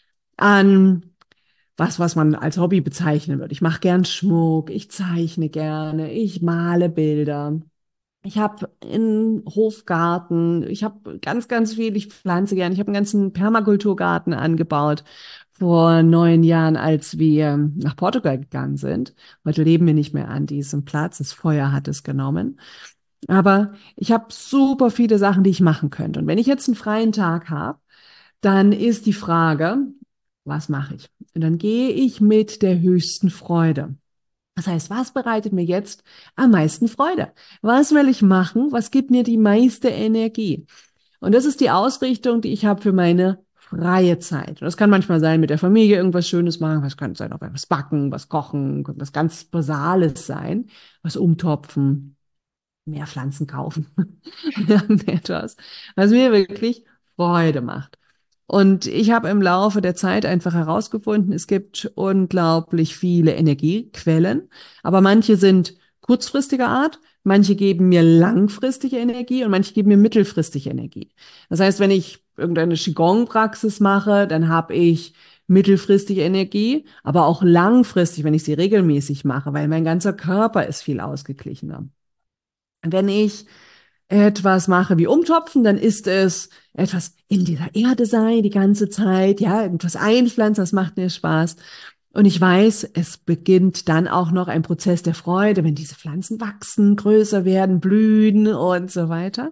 An was, was man als Hobby bezeichnen würde. Ich mache gern Schmuck, ich zeichne gerne, ich male Bilder. Ich habe einen Hofgarten, ich habe ganz, ganz viel, ich pflanze gern. Ich habe einen ganzen Permakulturgarten angebaut vor neun Jahren, als wir nach Portugal gegangen sind. Heute leben wir nicht mehr an diesem Platz, das Feuer hat es genommen. Aber ich habe super viele Sachen, die ich machen könnte. Und wenn ich jetzt einen freien Tag habe, dann ist die Frage, was mache ich? Und dann gehe ich mit der höchsten Freude. Das heißt, was bereitet mir jetzt am meisten Freude? Was will ich machen? Was gibt mir die meiste Energie? Und das ist die Ausrichtung, die ich habe für meine freie Zeit. Und das kann manchmal sein, mit der Familie irgendwas Schönes machen. Was kann sein, auch etwas backen, was kochen, was ganz Basales sein, was umtopfen, mehr Pflanzen kaufen, etwas, was mir wirklich Freude macht. Und ich habe im Laufe der Zeit einfach herausgefunden, es gibt unglaublich viele Energiequellen, aber manche sind kurzfristiger Art, manche geben mir langfristige Energie und manche geben mir mittelfristige Energie. Das heißt, wenn ich irgendeine Qigong-Praxis mache, dann habe ich mittelfristige Energie, aber auch langfristig, wenn ich sie regelmäßig mache, weil mein ganzer Körper ist viel ausgeglichener. Wenn ich etwas mache wie Umtopfen, dann ist es etwas in dieser Erde sein die ganze Zeit, ja, etwas einpflanzen, das macht mir Spaß. Und ich weiß, es beginnt dann auch noch ein Prozess der Freude, wenn diese Pflanzen wachsen, größer werden, blühen und so weiter.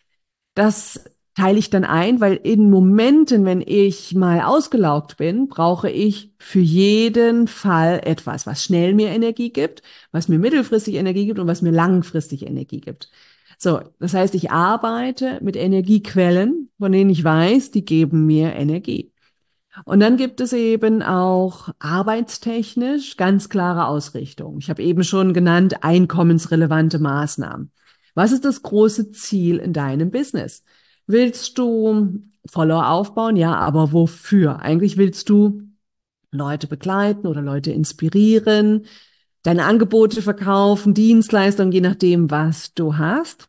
Das teile ich dann ein, weil in Momenten, wenn ich mal ausgelaugt bin, brauche ich für jeden Fall etwas, was schnell mir Energie gibt, was mir mittelfristig Energie gibt und was mir langfristig Energie gibt. So, das heißt, ich arbeite mit Energiequellen, von denen ich weiß, die geben mir Energie. Und dann gibt es eben auch arbeitstechnisch ganz klare Ausrichtung. Ich habe eben schon genannt, einkommensrelevante Maßnahmen. Was ist das große Ziel in deinem Business? Willst du Follower aufbauen? Ja, aber wofür? Eigentlich willst du Leute begleiten oder Leute inspirieren, deine Angebote verkaufen, Dienstleistungen, je nachdem, was du hast.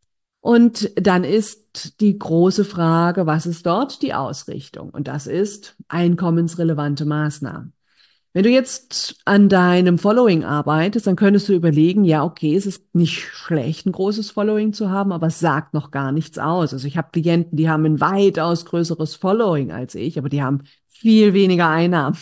Und dann ist die große Frage, was ist dort die Ausrichtung? Und das ist einkommensrelevante Maßnahmen. Wenn du jetzt an deinem Following arbeitest, dann könntest du überlegen, ja, okay, es ist nicht schlecht, ein großes Following zu haben, aber es sagt noch gar nichts aus. Also ich habe Klienten, die haben ein weitaus größeres Following als ich, aber die haben viel weniger Einnahmen.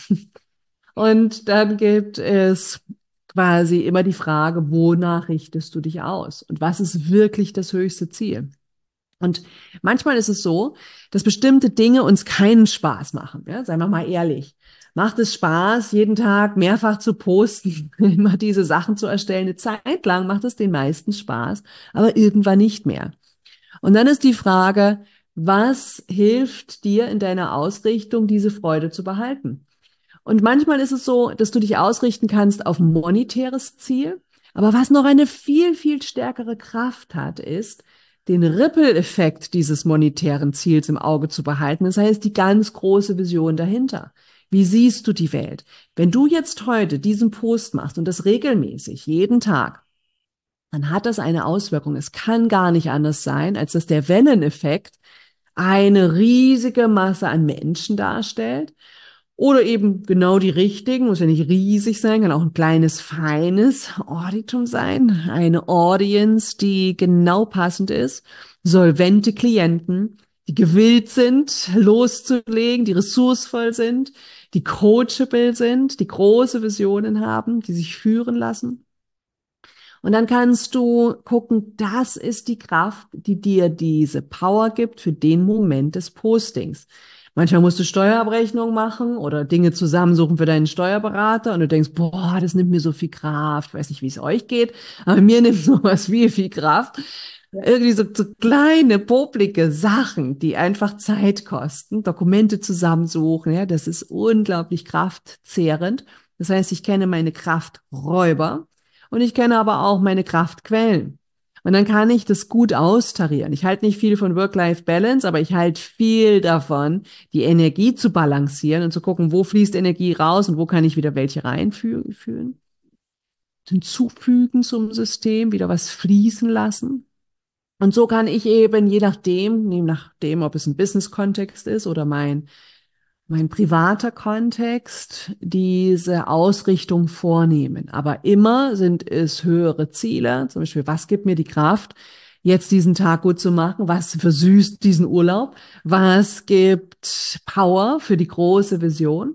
Und dann gibt es quasi immer die Frage, wonach richtest du dich aus? Und was ist wirklich das höchste Ziel? Und manchmal ist es so, dass bestimmte Dinge uns keinen Spaß machen. Ja, seien wir mal ehrlich. Macht es Spaß, jeden Tag mehrfach zu posten, immer diese Sachen zu erstellen? Eine Zeit lang macht es den meisten Spaß, aber irgendwann nicht mehr. Und dann ist die Frage, was hilft dir in deiner Ausrichtung, diese Freude zu behalten? Und manchmal ist es so, dass du dich ausrichten kannst auf ein monetäres Ziel. Aber was noch eine viel, viel stärkere Kraft hat, ist, den Ripple-Effekt dieses monetären Ziels im Auge zu behalten. Das heißt, die ganz große Vision dahinter. Wie siehst du die Welt? Wenn du jetzt heute diesen Post machst und das regelmäßig, jeden Tag, dann hat das eine Auswirkung. Es kann gar nicht anders sein, als dass der Welleneffekt eine riesige Masse an Menschen darstellt oder eben genau die richtigen, muss ja nicht riesig sein, kann auch ein kleines, feines Auditum sein. Eine Audience, die genau passend ist. Solvente Klienten, die gewillt sind, loszulegen, die ressourcevoll sind, die coachable sind, die große Visionen haben, die sich führen lassen. Und dann kannst du gucken, das ist die Kraft, die dir diese Power gibt für den Moment des Postings. Manchmal musst du Steuerabrechnung machen oder Dinge zusammensuchen für deinen Steuerberater und du denkst, boah, das nimmt mir so viel Kraft. Ich weiß nicht, wie es euch geht, aber mir nimmt sowas viel, viel Kraft. Ja. Irgendwie so, so kleine, poplige Sachen, die einfach Zeit kosten, Dokumente zusammensuchen, ja, das ist unglaublich kraftzehrend. Das heißt, ich kenne meine Krafträuber und ich kenne aber auch meine Kraftquellen. Und dann kann ich das gut austarieren. Ich halte nicht viel von Work-Life-Balance, aber ich halte viel davon, die Energie zu balancieren und zu gucken, wo fließt Energie raus und wo kann ich wieder welche reinführen, hinzufügen zum System, wieder was fließen lassen. Und so kann ich eben, je nachdem, je nachdem, ob es ein Business-Kontext ist oder mein mein privater Kontext, diese Ausrichtung vornehmen. Aber immer sind es höhere Ziele, zum Beispiel, was gibt mir die Kraft, jetzt diesen Tag gut zu machen? Was versüßt diesen Urlaub? Was gibt Power für die große Vision?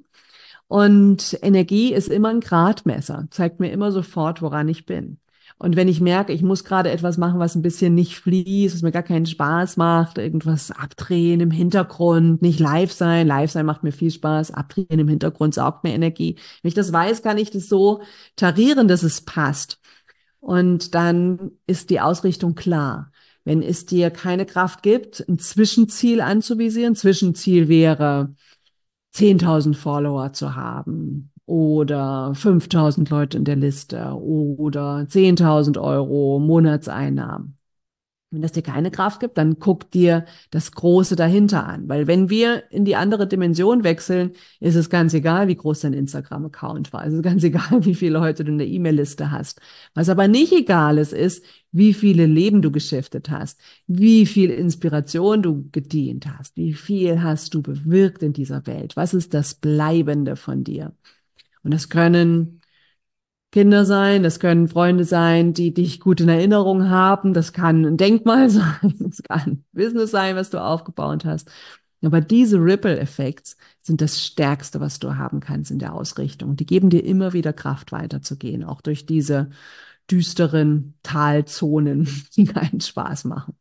Und Energie ist immer ein Gradmesser, zeigt mir immer sofort, woran ich bin. Und wenn ich merke, ich muss gerade etwas machen, was ein bisschen nicht fließt, was mir gar keinen Spaß macht, irgendwas abdrehen im Hintergrund, nicht live sein. Live sein macht mir viel Spaß, abdrehen im Hintergrund saugt mir Energie. Wenn ich das weiß, kann ich das so tarieren, dass es passt. Und dann ist die Ausrichtung klar. Wenn es dir keine Kraft gibt, ein Zwischenziel anzuvisieren, Zwischenziel wäre, zehntausend Follower zu haben oder fünftausend Leute in der Liste oder zehntausend Euro Monatseinnahmen. Wenn das dir keine Kraft gibt, dann guck dir das Große dahinter an. Weil wenn wir in die andere Dimension wechseln, ist es ganz egal, wie groß dein Instagram-Account war. Es ist ganz egal, wie viele Leute du in der E-Mail-Liste hast. Was aber nicht egal ist, ist, wie viele Leben du geschiftet hast, wie viel Inspiration du gedient hast, wie viel hast du bewirkt in dieser Welt. Was ist das Bleibende von dir? Und das können Kinder sein, das können Freunde sein, die dich gut in Erinnerung haben, das kann ein Denkmal sein, das kann Business sein, was du aufgebaut hast. Aber diese Ripple-Effekte sind das Stärkste, was du haben kannst in der Ausrichtung. Die geben dir immer wieder Kraft, weiterzugehen, auch durch diese düsteren Talzonen, die keinen Spaß machen.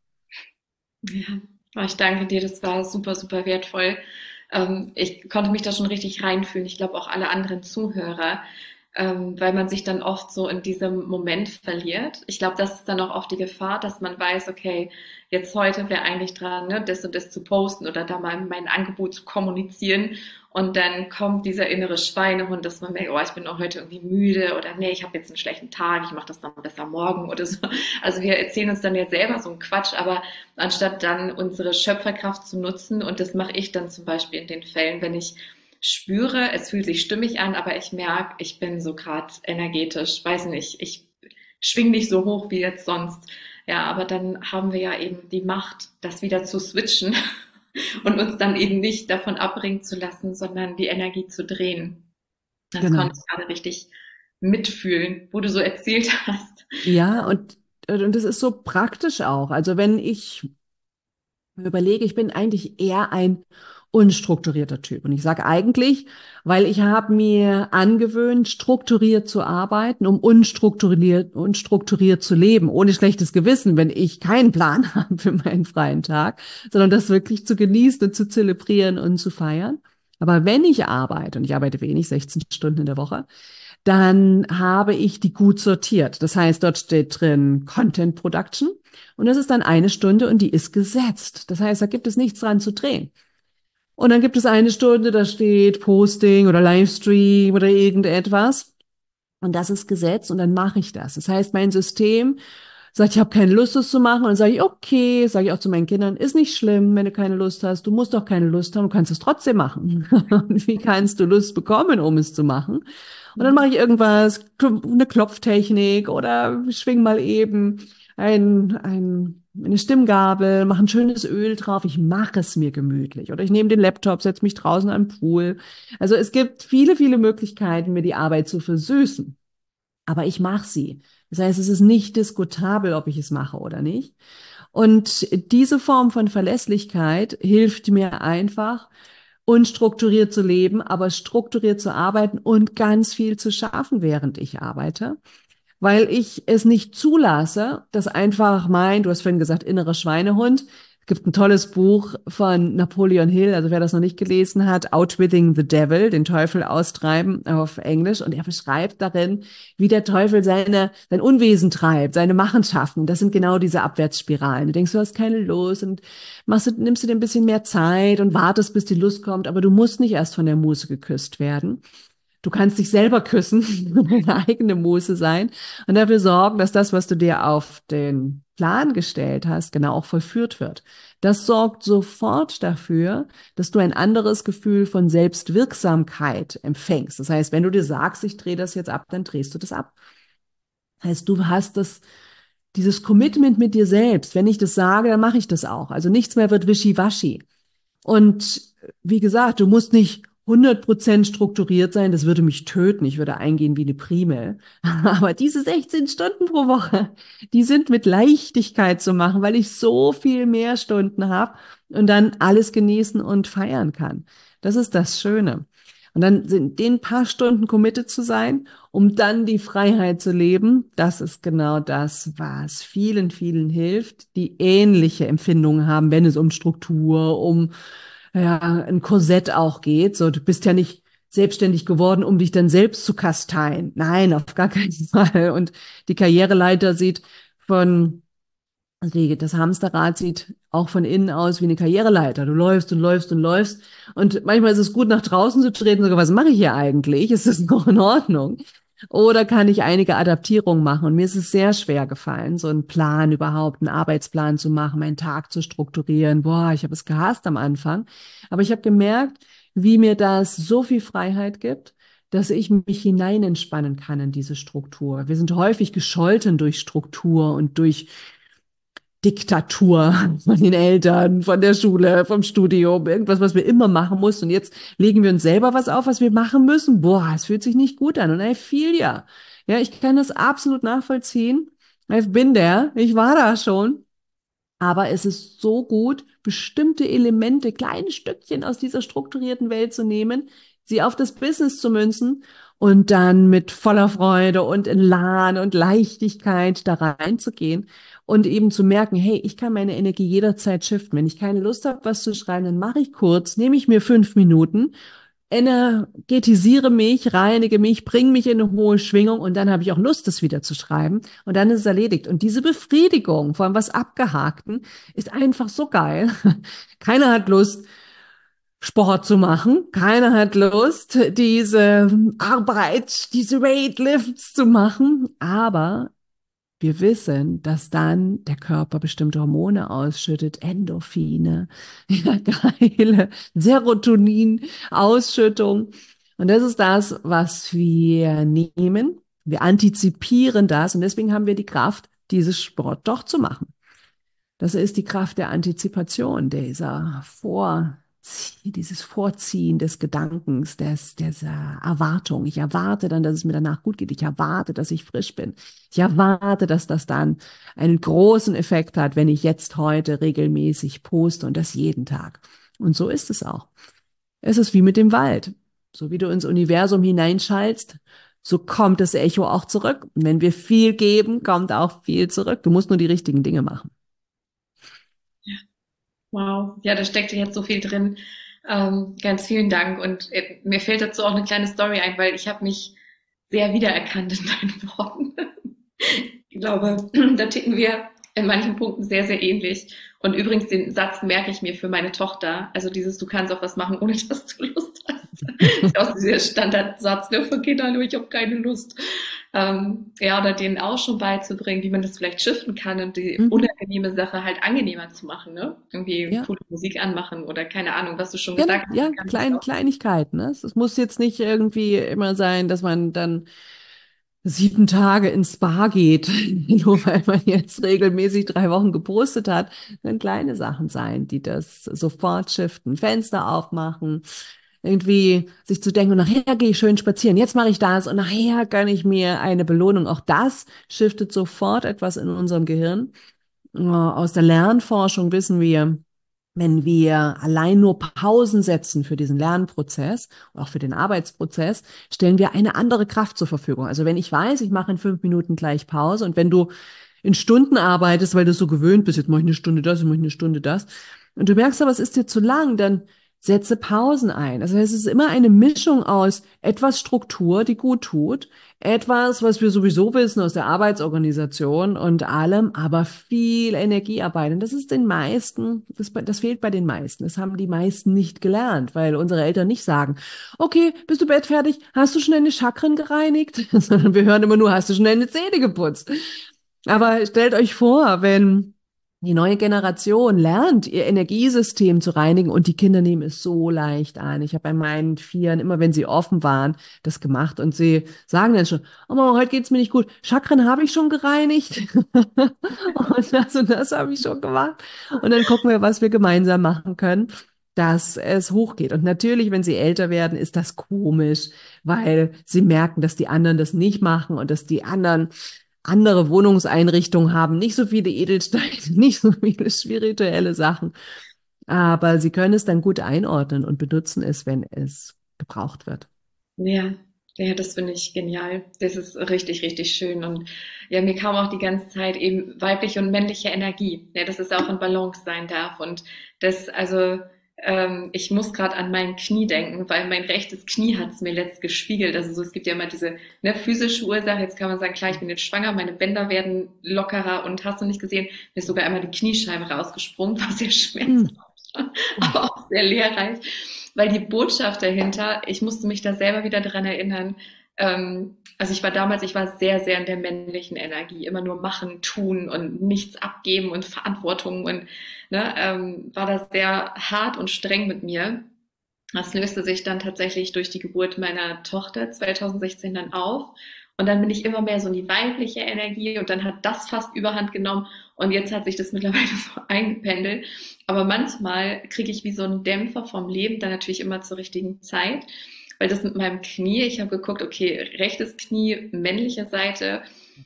Ja, oh, ich danke dir, das war super, super wertvoll. Ähm, ich konnte mich da schon richtig reinfühlen. Ich glaube auch alle anderen Zuhörer, ähm, weil man sich dann oft so in diesem Moment verliert. Ich glaube, das ist dann auch oft die Gefahr, dass man weiß, okay, jetzt heute wäre eigentlich dran, ne, das und das zu posten oder da mal mein Angebot zu kommunizieren. Und dann kommt dieser innere Schweinehund, dass man merkt, oh, ich bin auch heute irgendwie müde oder nee, ich habe jetzt einen schlechten Tag, ich mache das dann besser morgen oder so. Also wir erzählen uns dann ja selber so einen Quatsch, aber anstatt dann unsere Schöpferkraft zu nutzen, und das mache ich dann zum Beispiel in den Fällen, wenn ich spüre, es fühlt sich stimmig an, aber ich merke, ich bin so gerade energetisch, weiß nicht, ich schwing nicht so hoch wie jetzt sonst. Ja, aber dann haben wir ja eben die Macht, das wieder zu switchen und uns dann eben nicht davon abbringen zu lassen, sondern die Energie zu drehen. Das konnte Genau. ich gerade richtig mitfühlen, wo du so erzählt hast. Ja, und, und das ist so praktisch auch. Also wenn ich mir überlege, ich bin eigentlich eher ein unstrukturierter Typ. Und ich sage eigentlich, weil ich habe mir angewöhnt, strukturiert zu arbeiten, um unstrukturiert, unstrukturiert zu leben, ohne schlechtes Gewissen, wenn ich keinen Plan habe für meinen freien Tag, sondern das wirklich zu genießen und zu zelebrieren und zu feiern. Aber wenn ich arbeite, und ich arbeite wenig, sechzehn Stunden in der Woche, dann habe ich die gut sortiert. Das heißt, dort steht drin Content Production und das ist dann eine Stunde und die ist gesetzt. Das heißt, da gibt es nichts dran zu drehen. Und dann gibt es eine Stunde, da steht Posting oder Livestream oder irgendetwas. Und das ist gesetzt und dann mache ich das. Das heißt, mein System sagt, ich habe keine Lust, das zu machen. Und dann sage ich, okay, sage ich auch zu meinen Kindern, ist nicht schlimm, wenn du keine Lust hast. Du musst doch keine Lust haben, du kannst es trotzdem machen. Und wie kannst du Lust bekommen, um es zu machen? Und dann mache ich irgendwas, eine Klopftechnik oder schwing mal eben ein, ein, eine Stimmgabel, mache ein schönes Öl drauf. Ich mache es mir gemütlich. Oder ich nehme den Laptop, setze mich draußen am Pool. Also es gibt viele, viele Möglichkeiten, mir die Arbeit zu versüßen. Aber ich mache sie. Das heißt, es ist nicht diskutabel, ob ich es mache oder nicht. Und diese Form von Verlässlichkeit hilft mir einfach, unstrukturiert zu leben, aber strukturiert zu arbeiten und ganz viel zu schaffen, während ich arbeite, weil ich es nicht zulasse, dass einfach mein, du hast vorhin gesagt, innerer Schweinehund. Es gibt ein tolles Buch von Napoleon Hill, also wer das noch nicht gelesen hat, Outwitting the Devil, den Teufel austreiben auf Englisch. Und er beschreibt darin, wie der Teufel seine, sein Unwesen treibt, seine Machenschaften. Das sind genau diese Abwärtsspiralen. Du denkst, du hast keine Lust und machst, nimmst du dir ein bisschen mehr Zeit und wartest, bis die Lust kommt, aber du musst nicht erst von der Muse geküsst werden. Du kannst dich selber küssen, deine eigene Muse sein und dafür sorgen, dass das, was du dir auf den Plan gestellt hast, genau auch vollführt wird. Das sorgt sofort dafür, dass du ein anderes Gefühl von Selbstwirksamkeit empfängst. Das heißt, wenn du dir sagst, ich drehe das jetzt ab, dann drehst du das ab. Das heißt, du hast das, dieses Commitment mit dir selbst. Wenn ich das sage, dann mache ich das auch. Also nichts mehr wird wischiwaschi. Und wie gesagt, du musst nicht hundert Prozent strukturiert sein, das würde mich töten, ich würde eingehen wie eine Primel. Aber diese sechzehn Stunden pro Woche, die sind mit Leichtigkeit zu machen, weil ich so viel mehr Stunden habe und dann alles genießen und feiern kann. Das ist das Schöne. Und dann sind den paar Stunden committed zu sein, um dann die Freiheit zu leben. Das ist genau das, was vielen, vielen hilft, die ähnliche Empfindungen haben, wenn es um Struktur, um ja, ein Korsett auch geht. So, du bist ja nicht selbstständig geworden, um dich dann selbst zu kasteien. Nein, auf gar keinen Fall. Und die Karriereleiter sieht von, also die, das Hamsterrad sieht auch von innen aus wie eine Karriereleiter. Du läufst und läufst und läufst. Und manchmal ist es gut, nach draußen zu treten und sogar, was mache ich hier eigentlich? Ist das noch in Ordnung? Oder kann ich einige Adaptierungen machen? Und mir ist es sehr schwer gefallen, so einen Plan überhaupt, einen Arbeitsplan zu machen, meinen Tag zu strukturieren. Boah, ich habe es gehasst am Anfang. Aber ich habe gemerkt, wie mir das so viel Freiheit gibt, dass ich mich hinein entspannen kann in diese Struktur. Wir sind häufig gescholten durch Struktur und durch Diktatur von den Eltern, von der Schule, vom Studium, irgendwas, was wir immer machen mussten. Und jetzt legen wir uns selber was auf, was wir machen müssen. Boah, es fühlt sich nicht gut an. Und I feel ya. Ja, ich kann das absolut nachvollziehen. Ich bin der, ich war da schon. Aber es ist so gut, bestimmte Elemente, kleine Stückchen aus dieser strukturierten Welt zu nehmen, sie auf das Business zu münzen und dann mit voller Freude und Elan und Leichtigkeit da reinzugehen und eben zu merken, hey, ich kann meine Energie jederzeit shiften. Wenn ich keine Lust habe, was zu schreiben, dann mache ich kurz, nehme ich mir fünf Minuten, energetisiere mich, reinige mich, bringe mich in eine hohe Schwingung und dann habe ich auch Lust, das wieder zu schreiben und dann ist es erledigt. Und diese Befriedigung von was Abgehakten ist einfach so geil. Keiner hat Lust, Sport zu machen. Keiner hat Lust, diese Arbeit, diese Weightlifts zu machen. Aber wir wissen, dass dann der Körper bestimmte Hormone ausschüttet, Endorphine, ja, geile Serotonin-Ausschüttung. Und das ist das, was wir nehmen. Wir antizipieren das und deswegen haben wir die Kraft, dieses Sport doch zu machen. Das ist die Kraft der Antizipation, dieser Vor dieses Vorziehen des Gedankens, des, dieser Erwartung. Ich erwarte dann, dass es mir danach gut geht. Ich erwarte, dass ich frisch bin. Ich erwarte, dass das dann einen großen Effekt hat, wenn ich jetzt heute regelmäßig poste und das jeden Tag. Und so ist es auch. Es ist wie mit dem Wald. So wie du ins Universum hineinschallst, so kommt das Echo auch zurück. Und wenn wir viel geben, kommt auch viel zurück. Du musst nur die richtigen Dinge machen. Wow, ja, da steckt jetzt so viel drin. Ähm, ganz vielen Dank. Und äh, mir fällt dazu auch eine kleine Story ein, weil ich habe mich sehr wiedererkannt in deinen Worten. Ich glaube, da ticken wir in manchen Punkten sehr, sehr ähnlich. Und übrigens, den Satz merke ich mir für meine Tochter. Also dieses, du kannst auch was machen, ohne dass du Lust hast. Das ist auch dieser Standardsatz, ne, von Kindern, nur ich habe keine Lust. Ähm, ja, oder denen auch schon beizubringen, wie man das vielleicht shiften kann und die Mhm. unangenehme Sache halt angenehmer zu machen, ne? Irgendwie Ja. coole Musik anmachen oder keine Ahnung, was du schon Ja, gesagt hast, ja, kann ich klein, auch. Kleinigkeiten. Ne? Es muss jetzt nicht irgendwie immer sein, dass man dann sieben Tage ins Spa geht, nur weil man jetzt regelmäßig drei Wochen gepostet hat. Das können kleine Sachen sein, die das sofort shiften. Fenster aufmachen, irgendwie sich zu denken, und nachher gehe ich schön spazieren, jetzt mache ich das und nachher gönne ich mir eine Belohnung. Auch das shiftet sofort etwas in unserem Gehirn. Äh, Aus der Lernforschung wissen wir, wenn wir allein nur Pausen setzen für diesen Lernprozess, auch für den Arbeitsprozess, stellen wir eine andere Kraft zur Verfügung. Also wenn ich weiß, ich mache in fünf Minuten gleich Pause und wenn du in Stunden arbeitest, weil du so gewöhnt bist, jetzt mache ich eine Stunde das, jetzt mache ich eine Stunde das, und du merkst aber, es ist dir zu lang, dann setze Pausen ein. Also es ist immer eine Mischung aus etwas Struktur, die gut tut, etwas, was wir sowieso wissen aus der Arbeitsorganisation und allem, aber viel Energiearbeit. Und das ist den meisten, das, das fehlt bei den meisten. Das haben die meisten nicht gelernt, weil unsere Eltern nicht sagen, okay, bist du bettfertig? Hast du schon deine Chakren gereinigt? Sondern wir hören immer nur, hast du schon deine Zähne geputzt? Ja, Aber stellt euch vor, wenn die neue Generation lernt, ihr Energiesystem zu reinigen und die Kinder nehmen es so leicht an. Ich habe bei meinen Vieren, immer wenn sie offen waren, das gemacht und sie sagen dann schon, oh Mama, heute geht's mir nicht gut. Chakren habe ich schon gereinigt und das und das habe ich schon gemacht. Und dann gucken wir, was wir gemeinsam machen können, dass es hochgeht. Und natürlich, wenn sie älter werden, ist das komisch, weil sie merken, dass die anderen das nicht machen und dass die anderen andere Wohnungseinrichtungen haben, nicht so viele Edelsteine, nicht so viele spirituelle Sachen, aber sie können es dann gut einordnen und benutzen es, wenn es gebraucht wird. ja, ja, das finde ich genial. Das ist richtig, richtig schön. Und ja, mir kam auch die ganze Zeit eben weibliche und männliche Energie. Ja, dass es auch in Balance sein darf. Und das, also, ähm, ich muss gerade an mein Knie denken, weil mein rechtes Knie hat es mir letzt gespiegelt. Also so, es gibt ja immer diese ne, physische Ursache. Jetzt kann man sagen, klar, ich bin jetzt schwanger, meine Bänder werden lockerer und hast du nicht gesehen, mir ist sogar einmal die Kniescheibe rausgesprungen, war sehr Hm. schmerzhaft, Oh. aber auch sehr lehrreich. Weil die Botschaft dahinter, ich musste mich da selber wieder dran erinnern, ähm, also ich war damals, ich war sehr, sehr in der männlichen Energie, immer nur machen, tun und nichts abgeben und Verantwortung und ne, ähm, war das sehr hart und streng mit mir. Das löste sich dann tatsächlich durch die Geburt meiner Tochter zwanzig sechzehn dann auf. Und dann bin ich immer mehr so in die weibliche Energie und dann hat das fast überhand genommen und jetzt hat sich das mittlerweile so eingependelt. Aber manchmal kriege ich wie so einen Dämpfer vom Leben, dann natürlich immer zur richtigen Zeit, weil das mit meinem Knie, ich habe geguckt, okay, rechtes Knie, männliche Seite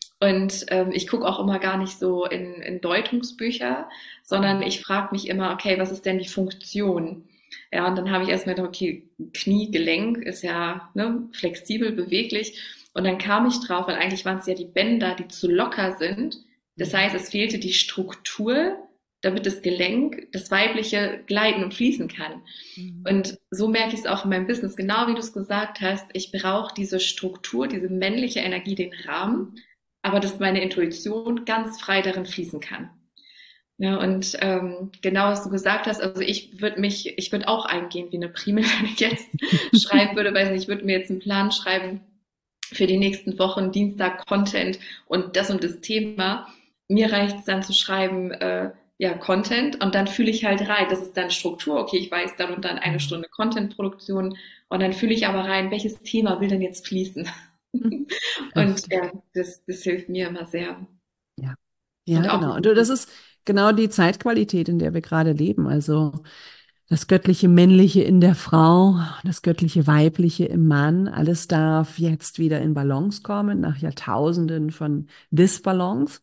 und ähm, ich gucke auch immer gar nicht so in, in Deutungsbücher, sondern ich frage mich immer, okay, was ist denn die Funktion? Ja, und dann habe ich erstmal gedacht, okay, Kniegelenk ist ja ne, flexibel, beweglich. Und dann kam ich drauf, weil eigentlich waren es ja die Bänder, die zu locker sind. Das heißt, es fehlte die Struktur, damit das Gelenk, das Weibliche, gleiten und fließen kann. Mhm. Und so merke ich es auch in meinem Business, genau wie du es gesagt hast. Ich brauche diese Struktur, diese männliche Energie, den Rahmen, aber dass meine Intuition ganz frei darin fließen kann. Ja, und ähm, genau was du gesagt hast, also ich würde mich, ich würde auch eingehen wie eine Primel, wenn ich jetzt schreiben würde, weiß nicht, ich würde mir jetzt einen Plan schreiben für die nächsten Wochen, Dienstag Content und das und das Thema. Mir reicht es dann zu schreiben, äh, ja, Content und dann fühle ich halt rein, das ist dann Struktur, okay, ich weiß dann und dann eine Mhm. Stunde Content-Produktion und dann fühle ich aber rein, welches Thema will denn jetzt fließen? Und Richtig. ja, das, das hilft mir immer sehr. Ja. Und Ja, auch genau. Und du, das ist genau die Zeitqualität, in der wir gerade leben. Also Das göttliche Männliche in der Frau, das göttliche Weibliche im Mann, alles darf jetzt wieder in Balance kommen, nach Jahrtausenden von Disbalance.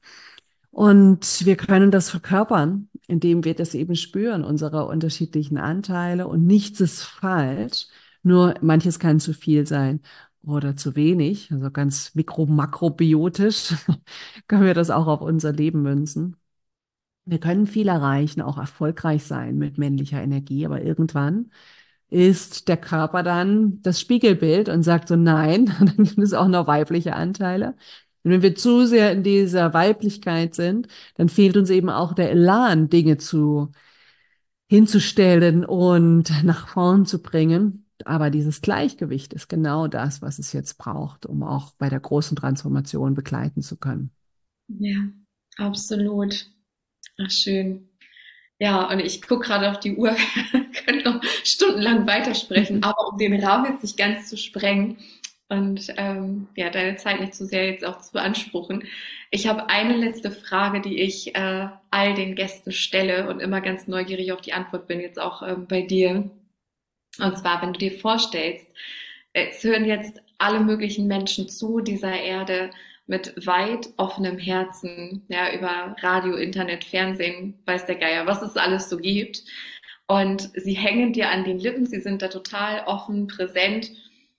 Und wir können das verkörpern, indem wir das eben spüren, unsere unterschiedlichen Anteile. Und nichts ist falsch, nur manches kann zu viel sein oder zu wenig. Also ganz mikro-makrobiotisch können wir das auch auf unser Leben münzen. Wir können viel erreichen, auch erfolgreich sein mit männlicher Energie, aber irgendwann ist der Körper dann das Spiegelbild und sagt so, nein, dann gibt es auch noch weibliche Anteile. Und wenn wir zu sehr in dieser Weiblichkeit sind, dann fehlt uns eben auch der Elan, Dinge zu hinzustellen und nach vorn zu bringen. Aber dieses Gleichgewicht ist genau das, was es jetzt braucht, um auch bei der großen Transformation begleiten zu können. Ja, absolut. Ach, schön. Ja, und ich gucke gerade auf die Uhr, wir können noch stundenlang weitersprechen, aber um den Raum jetzt nicht ganz zu sprengen und ähm, ja, deine Zeit nicht zu sehr jetzt auch zu beanspruchen. Ich habe eine letzte Frage, die ich äh, all den Gästen stelle und immer ganz neugierig auf die Antwort bin, jetzt auch ähm, bei dir. Und zwar, wenn du dir vorstellst, es hören jetzt alle möglichen Menschen zu dieser Erde mit weit offenem Herzen, ja, über Radio, Internet, Fernsehen, weiß der Geier, was es alles so gibt. Und sie hängen dir an den Lippen, sie sind da total offen, präsent.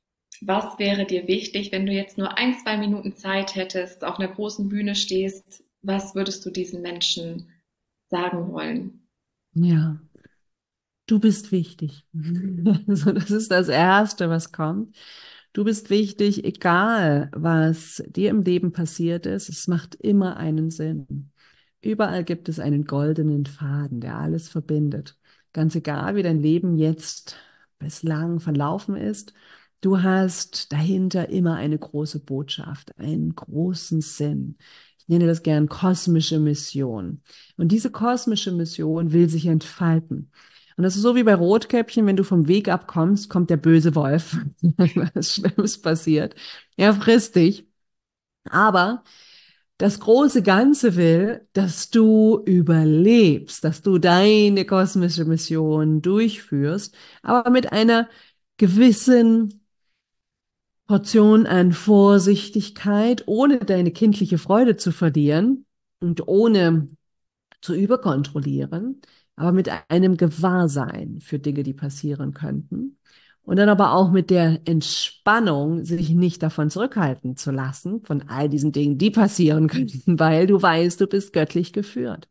Was wäre dir wichtig, wenn du jetzt nur ein, zwei Minuten Zeit hättest, auf einer großen Bühne stehst? Was würdest du diesen Menschen sagen wollen? Ja. Du bist wichtig. Also das ist das Erste, was kommt. Du bist wichtig, egal was dir im Leben passiert ist. Es macht immer einen Sinn. Überall gibt es einen goldenen Faden, der alles verbindet. Ganz egal, wie dein Leben jetzt bislang verlaufen ist, du hast dahinter immer eine große Botschaft, einen großen Sinn. Ich nenne das gern kosmische Mission. Und diese kosmische Mission will sich entfalten. Und das ist so wie bei Rotkäppchen, wenn du vom Weg abkommst, kommt der böse Wolf. Was Schlimmes passiert. Er frisst dich. Aber das große Ganze will, dass du überlebst, dass du deine kosmische Mission durchführst, aber mit einer gewissen Portion an Vorsichtigkeit, ohne deine kindliche Freude zu verlieren und ohne zu überkontrollieren, aber mit einem Gewahrsein für Dinge, die passieren könnten. Und dann aber auch mit der Entspannung, sich nicht davon zurückhalten zu lassen, von all diesen Dingen, die passieren könnten, weil du weißt, du bist göttlich geführt.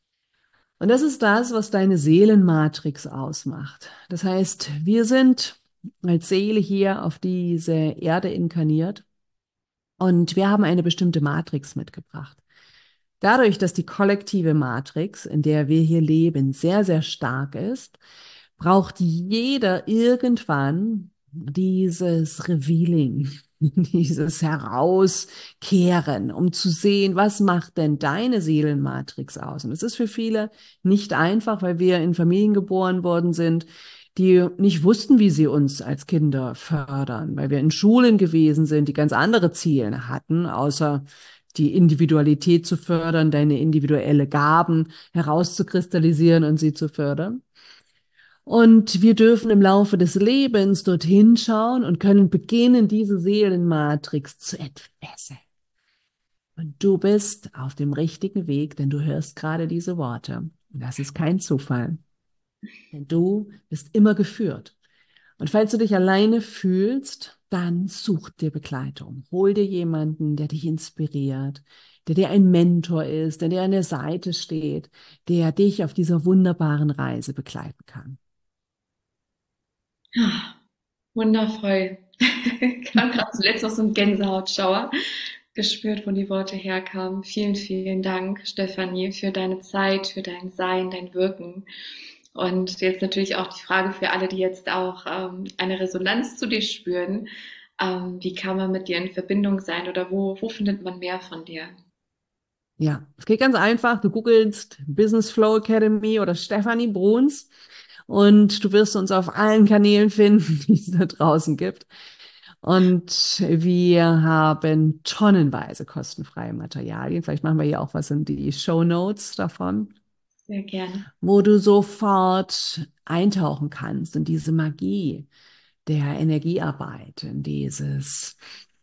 Und das ist das, was deine Seelenmatrix ausmacht. Das heißt, wir sind als Seele hier auf diese Erde inkarniert und wir haben eine bestimmte Matrix mitgebracht. Dadurch, dass die kollektive Matrix, in der wir hier leben, sehr, sehr stark ist, braucht jeder irgendwann dieses Revealing, dieses Herauskehren, um zu sehen, was macht denn deine Seelenmatrix aus? Und es ist für viele nicht einfach, weil wir in Familien geboren worden sind, die nicht wussten, wie sie uns als Kinder fördern, weil wir in Schulen gewesen sind, die ganz andere Ziele hatten, außer die Individualität zu fördern, deine individuelle Gaben herauszukristallisieren und sie zu fördern. Und wir dürfen im Laufe des Lebens dorthin schauen und können beginnen, diese Seelenmatrix zu entwässern. Und du bist auf dem richtigen Weg, denn du hörst gerade diese Worte. Das ist kein Zufall, denn du bist immer geführt. Und falls du dich alleine fühlst, dann such dir Begleitung. Hol dir jemanden, der dich inspiriert, der dir ein Mentor ist, der dir an der Seite steht, der dich auf dieser wunderbaren Reise begleiten kann. Ah, wundervoll. Ich habe gerade zuletzt noch so einen Gänsehautschauer gespürt, wo die Worte herkamen. Vielen, vielen Dank, Stefanie, für deine Zeit, für dein Sein, dein Wirken. Und jetzt natürlich auch die Frage für alle, die jetzt auch ähm, eine Resonanz zu dir spüren. Ähm, wie kann man mit dir in Verbindung sein oder wo, wo findet man mehr von dir? Ja, es geht ganz einfach. Du googelst Business Flow Academy oder Stefanie Bruns und du wirst uns auf allen Kanälen finden, die es da draußen gibt. Und wir haben tonnenweise kostenfreie Materialien. Vielleicht machen wir hier auch was in die Show Notes davon. Sehr gerne. wo du sofort eintauchen kannst in diese Magie der Energiearbeit, in dieses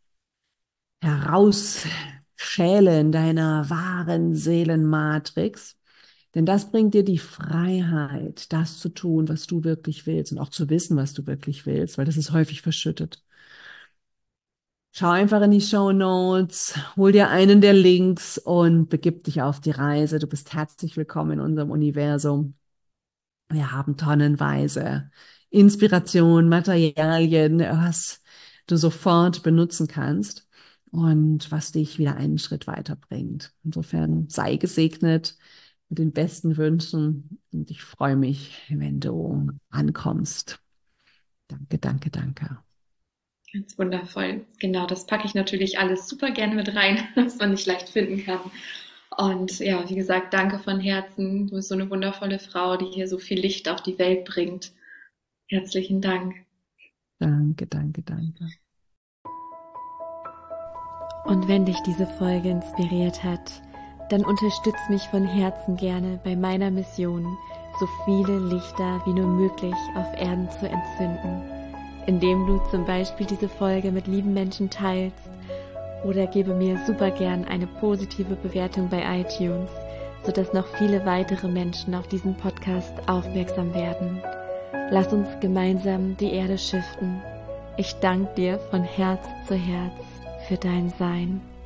Herausschälen deiner wahren Seelenmatrix. Denn das bringt dir die Freiheit, das zu tun, was du wirklich willst und auch zu wissen, was du wirklich willst, weil das ist häufig verschüttet. Schau einfach in die Shownotes, hol dir einen der Links und begib dich auf die Reise. Du bist herzlich willkommen in unserem Universum. Wir haben tonnenweise Inspiration, Materialien, was du sofort benutzen kannst und was dich wieder einen Schritt weiterbringt. Insofern sei gesegnet mit den besten Wünschen und ich freue mich, wenn du ankommst. Danke, danke, danke. Ganz wundervoll. Genau, das packe ich natürlich alles super gerne mit rein, was man nicht leicht finden kann. Und ja, wie gesagt, danke von Herzen. Du bist so eine wundervolle Frau, die hier so viel Licht auf die Welt bringt. Herzlichen Dank. Danke, danke, danke. Und wenn dich diese Folge inspiriert hat, dann unterstütz mich von Herzen gerne bei meiner Mission, so viele Lichter wie nur möglich auf Erden zu entzünden, indem du zum Beispiel diese Folge mit lieben Menschen teilst oder gebe mir super gern eine positive Bewertung bei iTunes, sodass noch viele weitere Menschen auf diesen Podcast aufmerksam werden. Lass uns gemeinsam die Erde shiften. Ich danke dir von Herz zu Herz für dein Sein.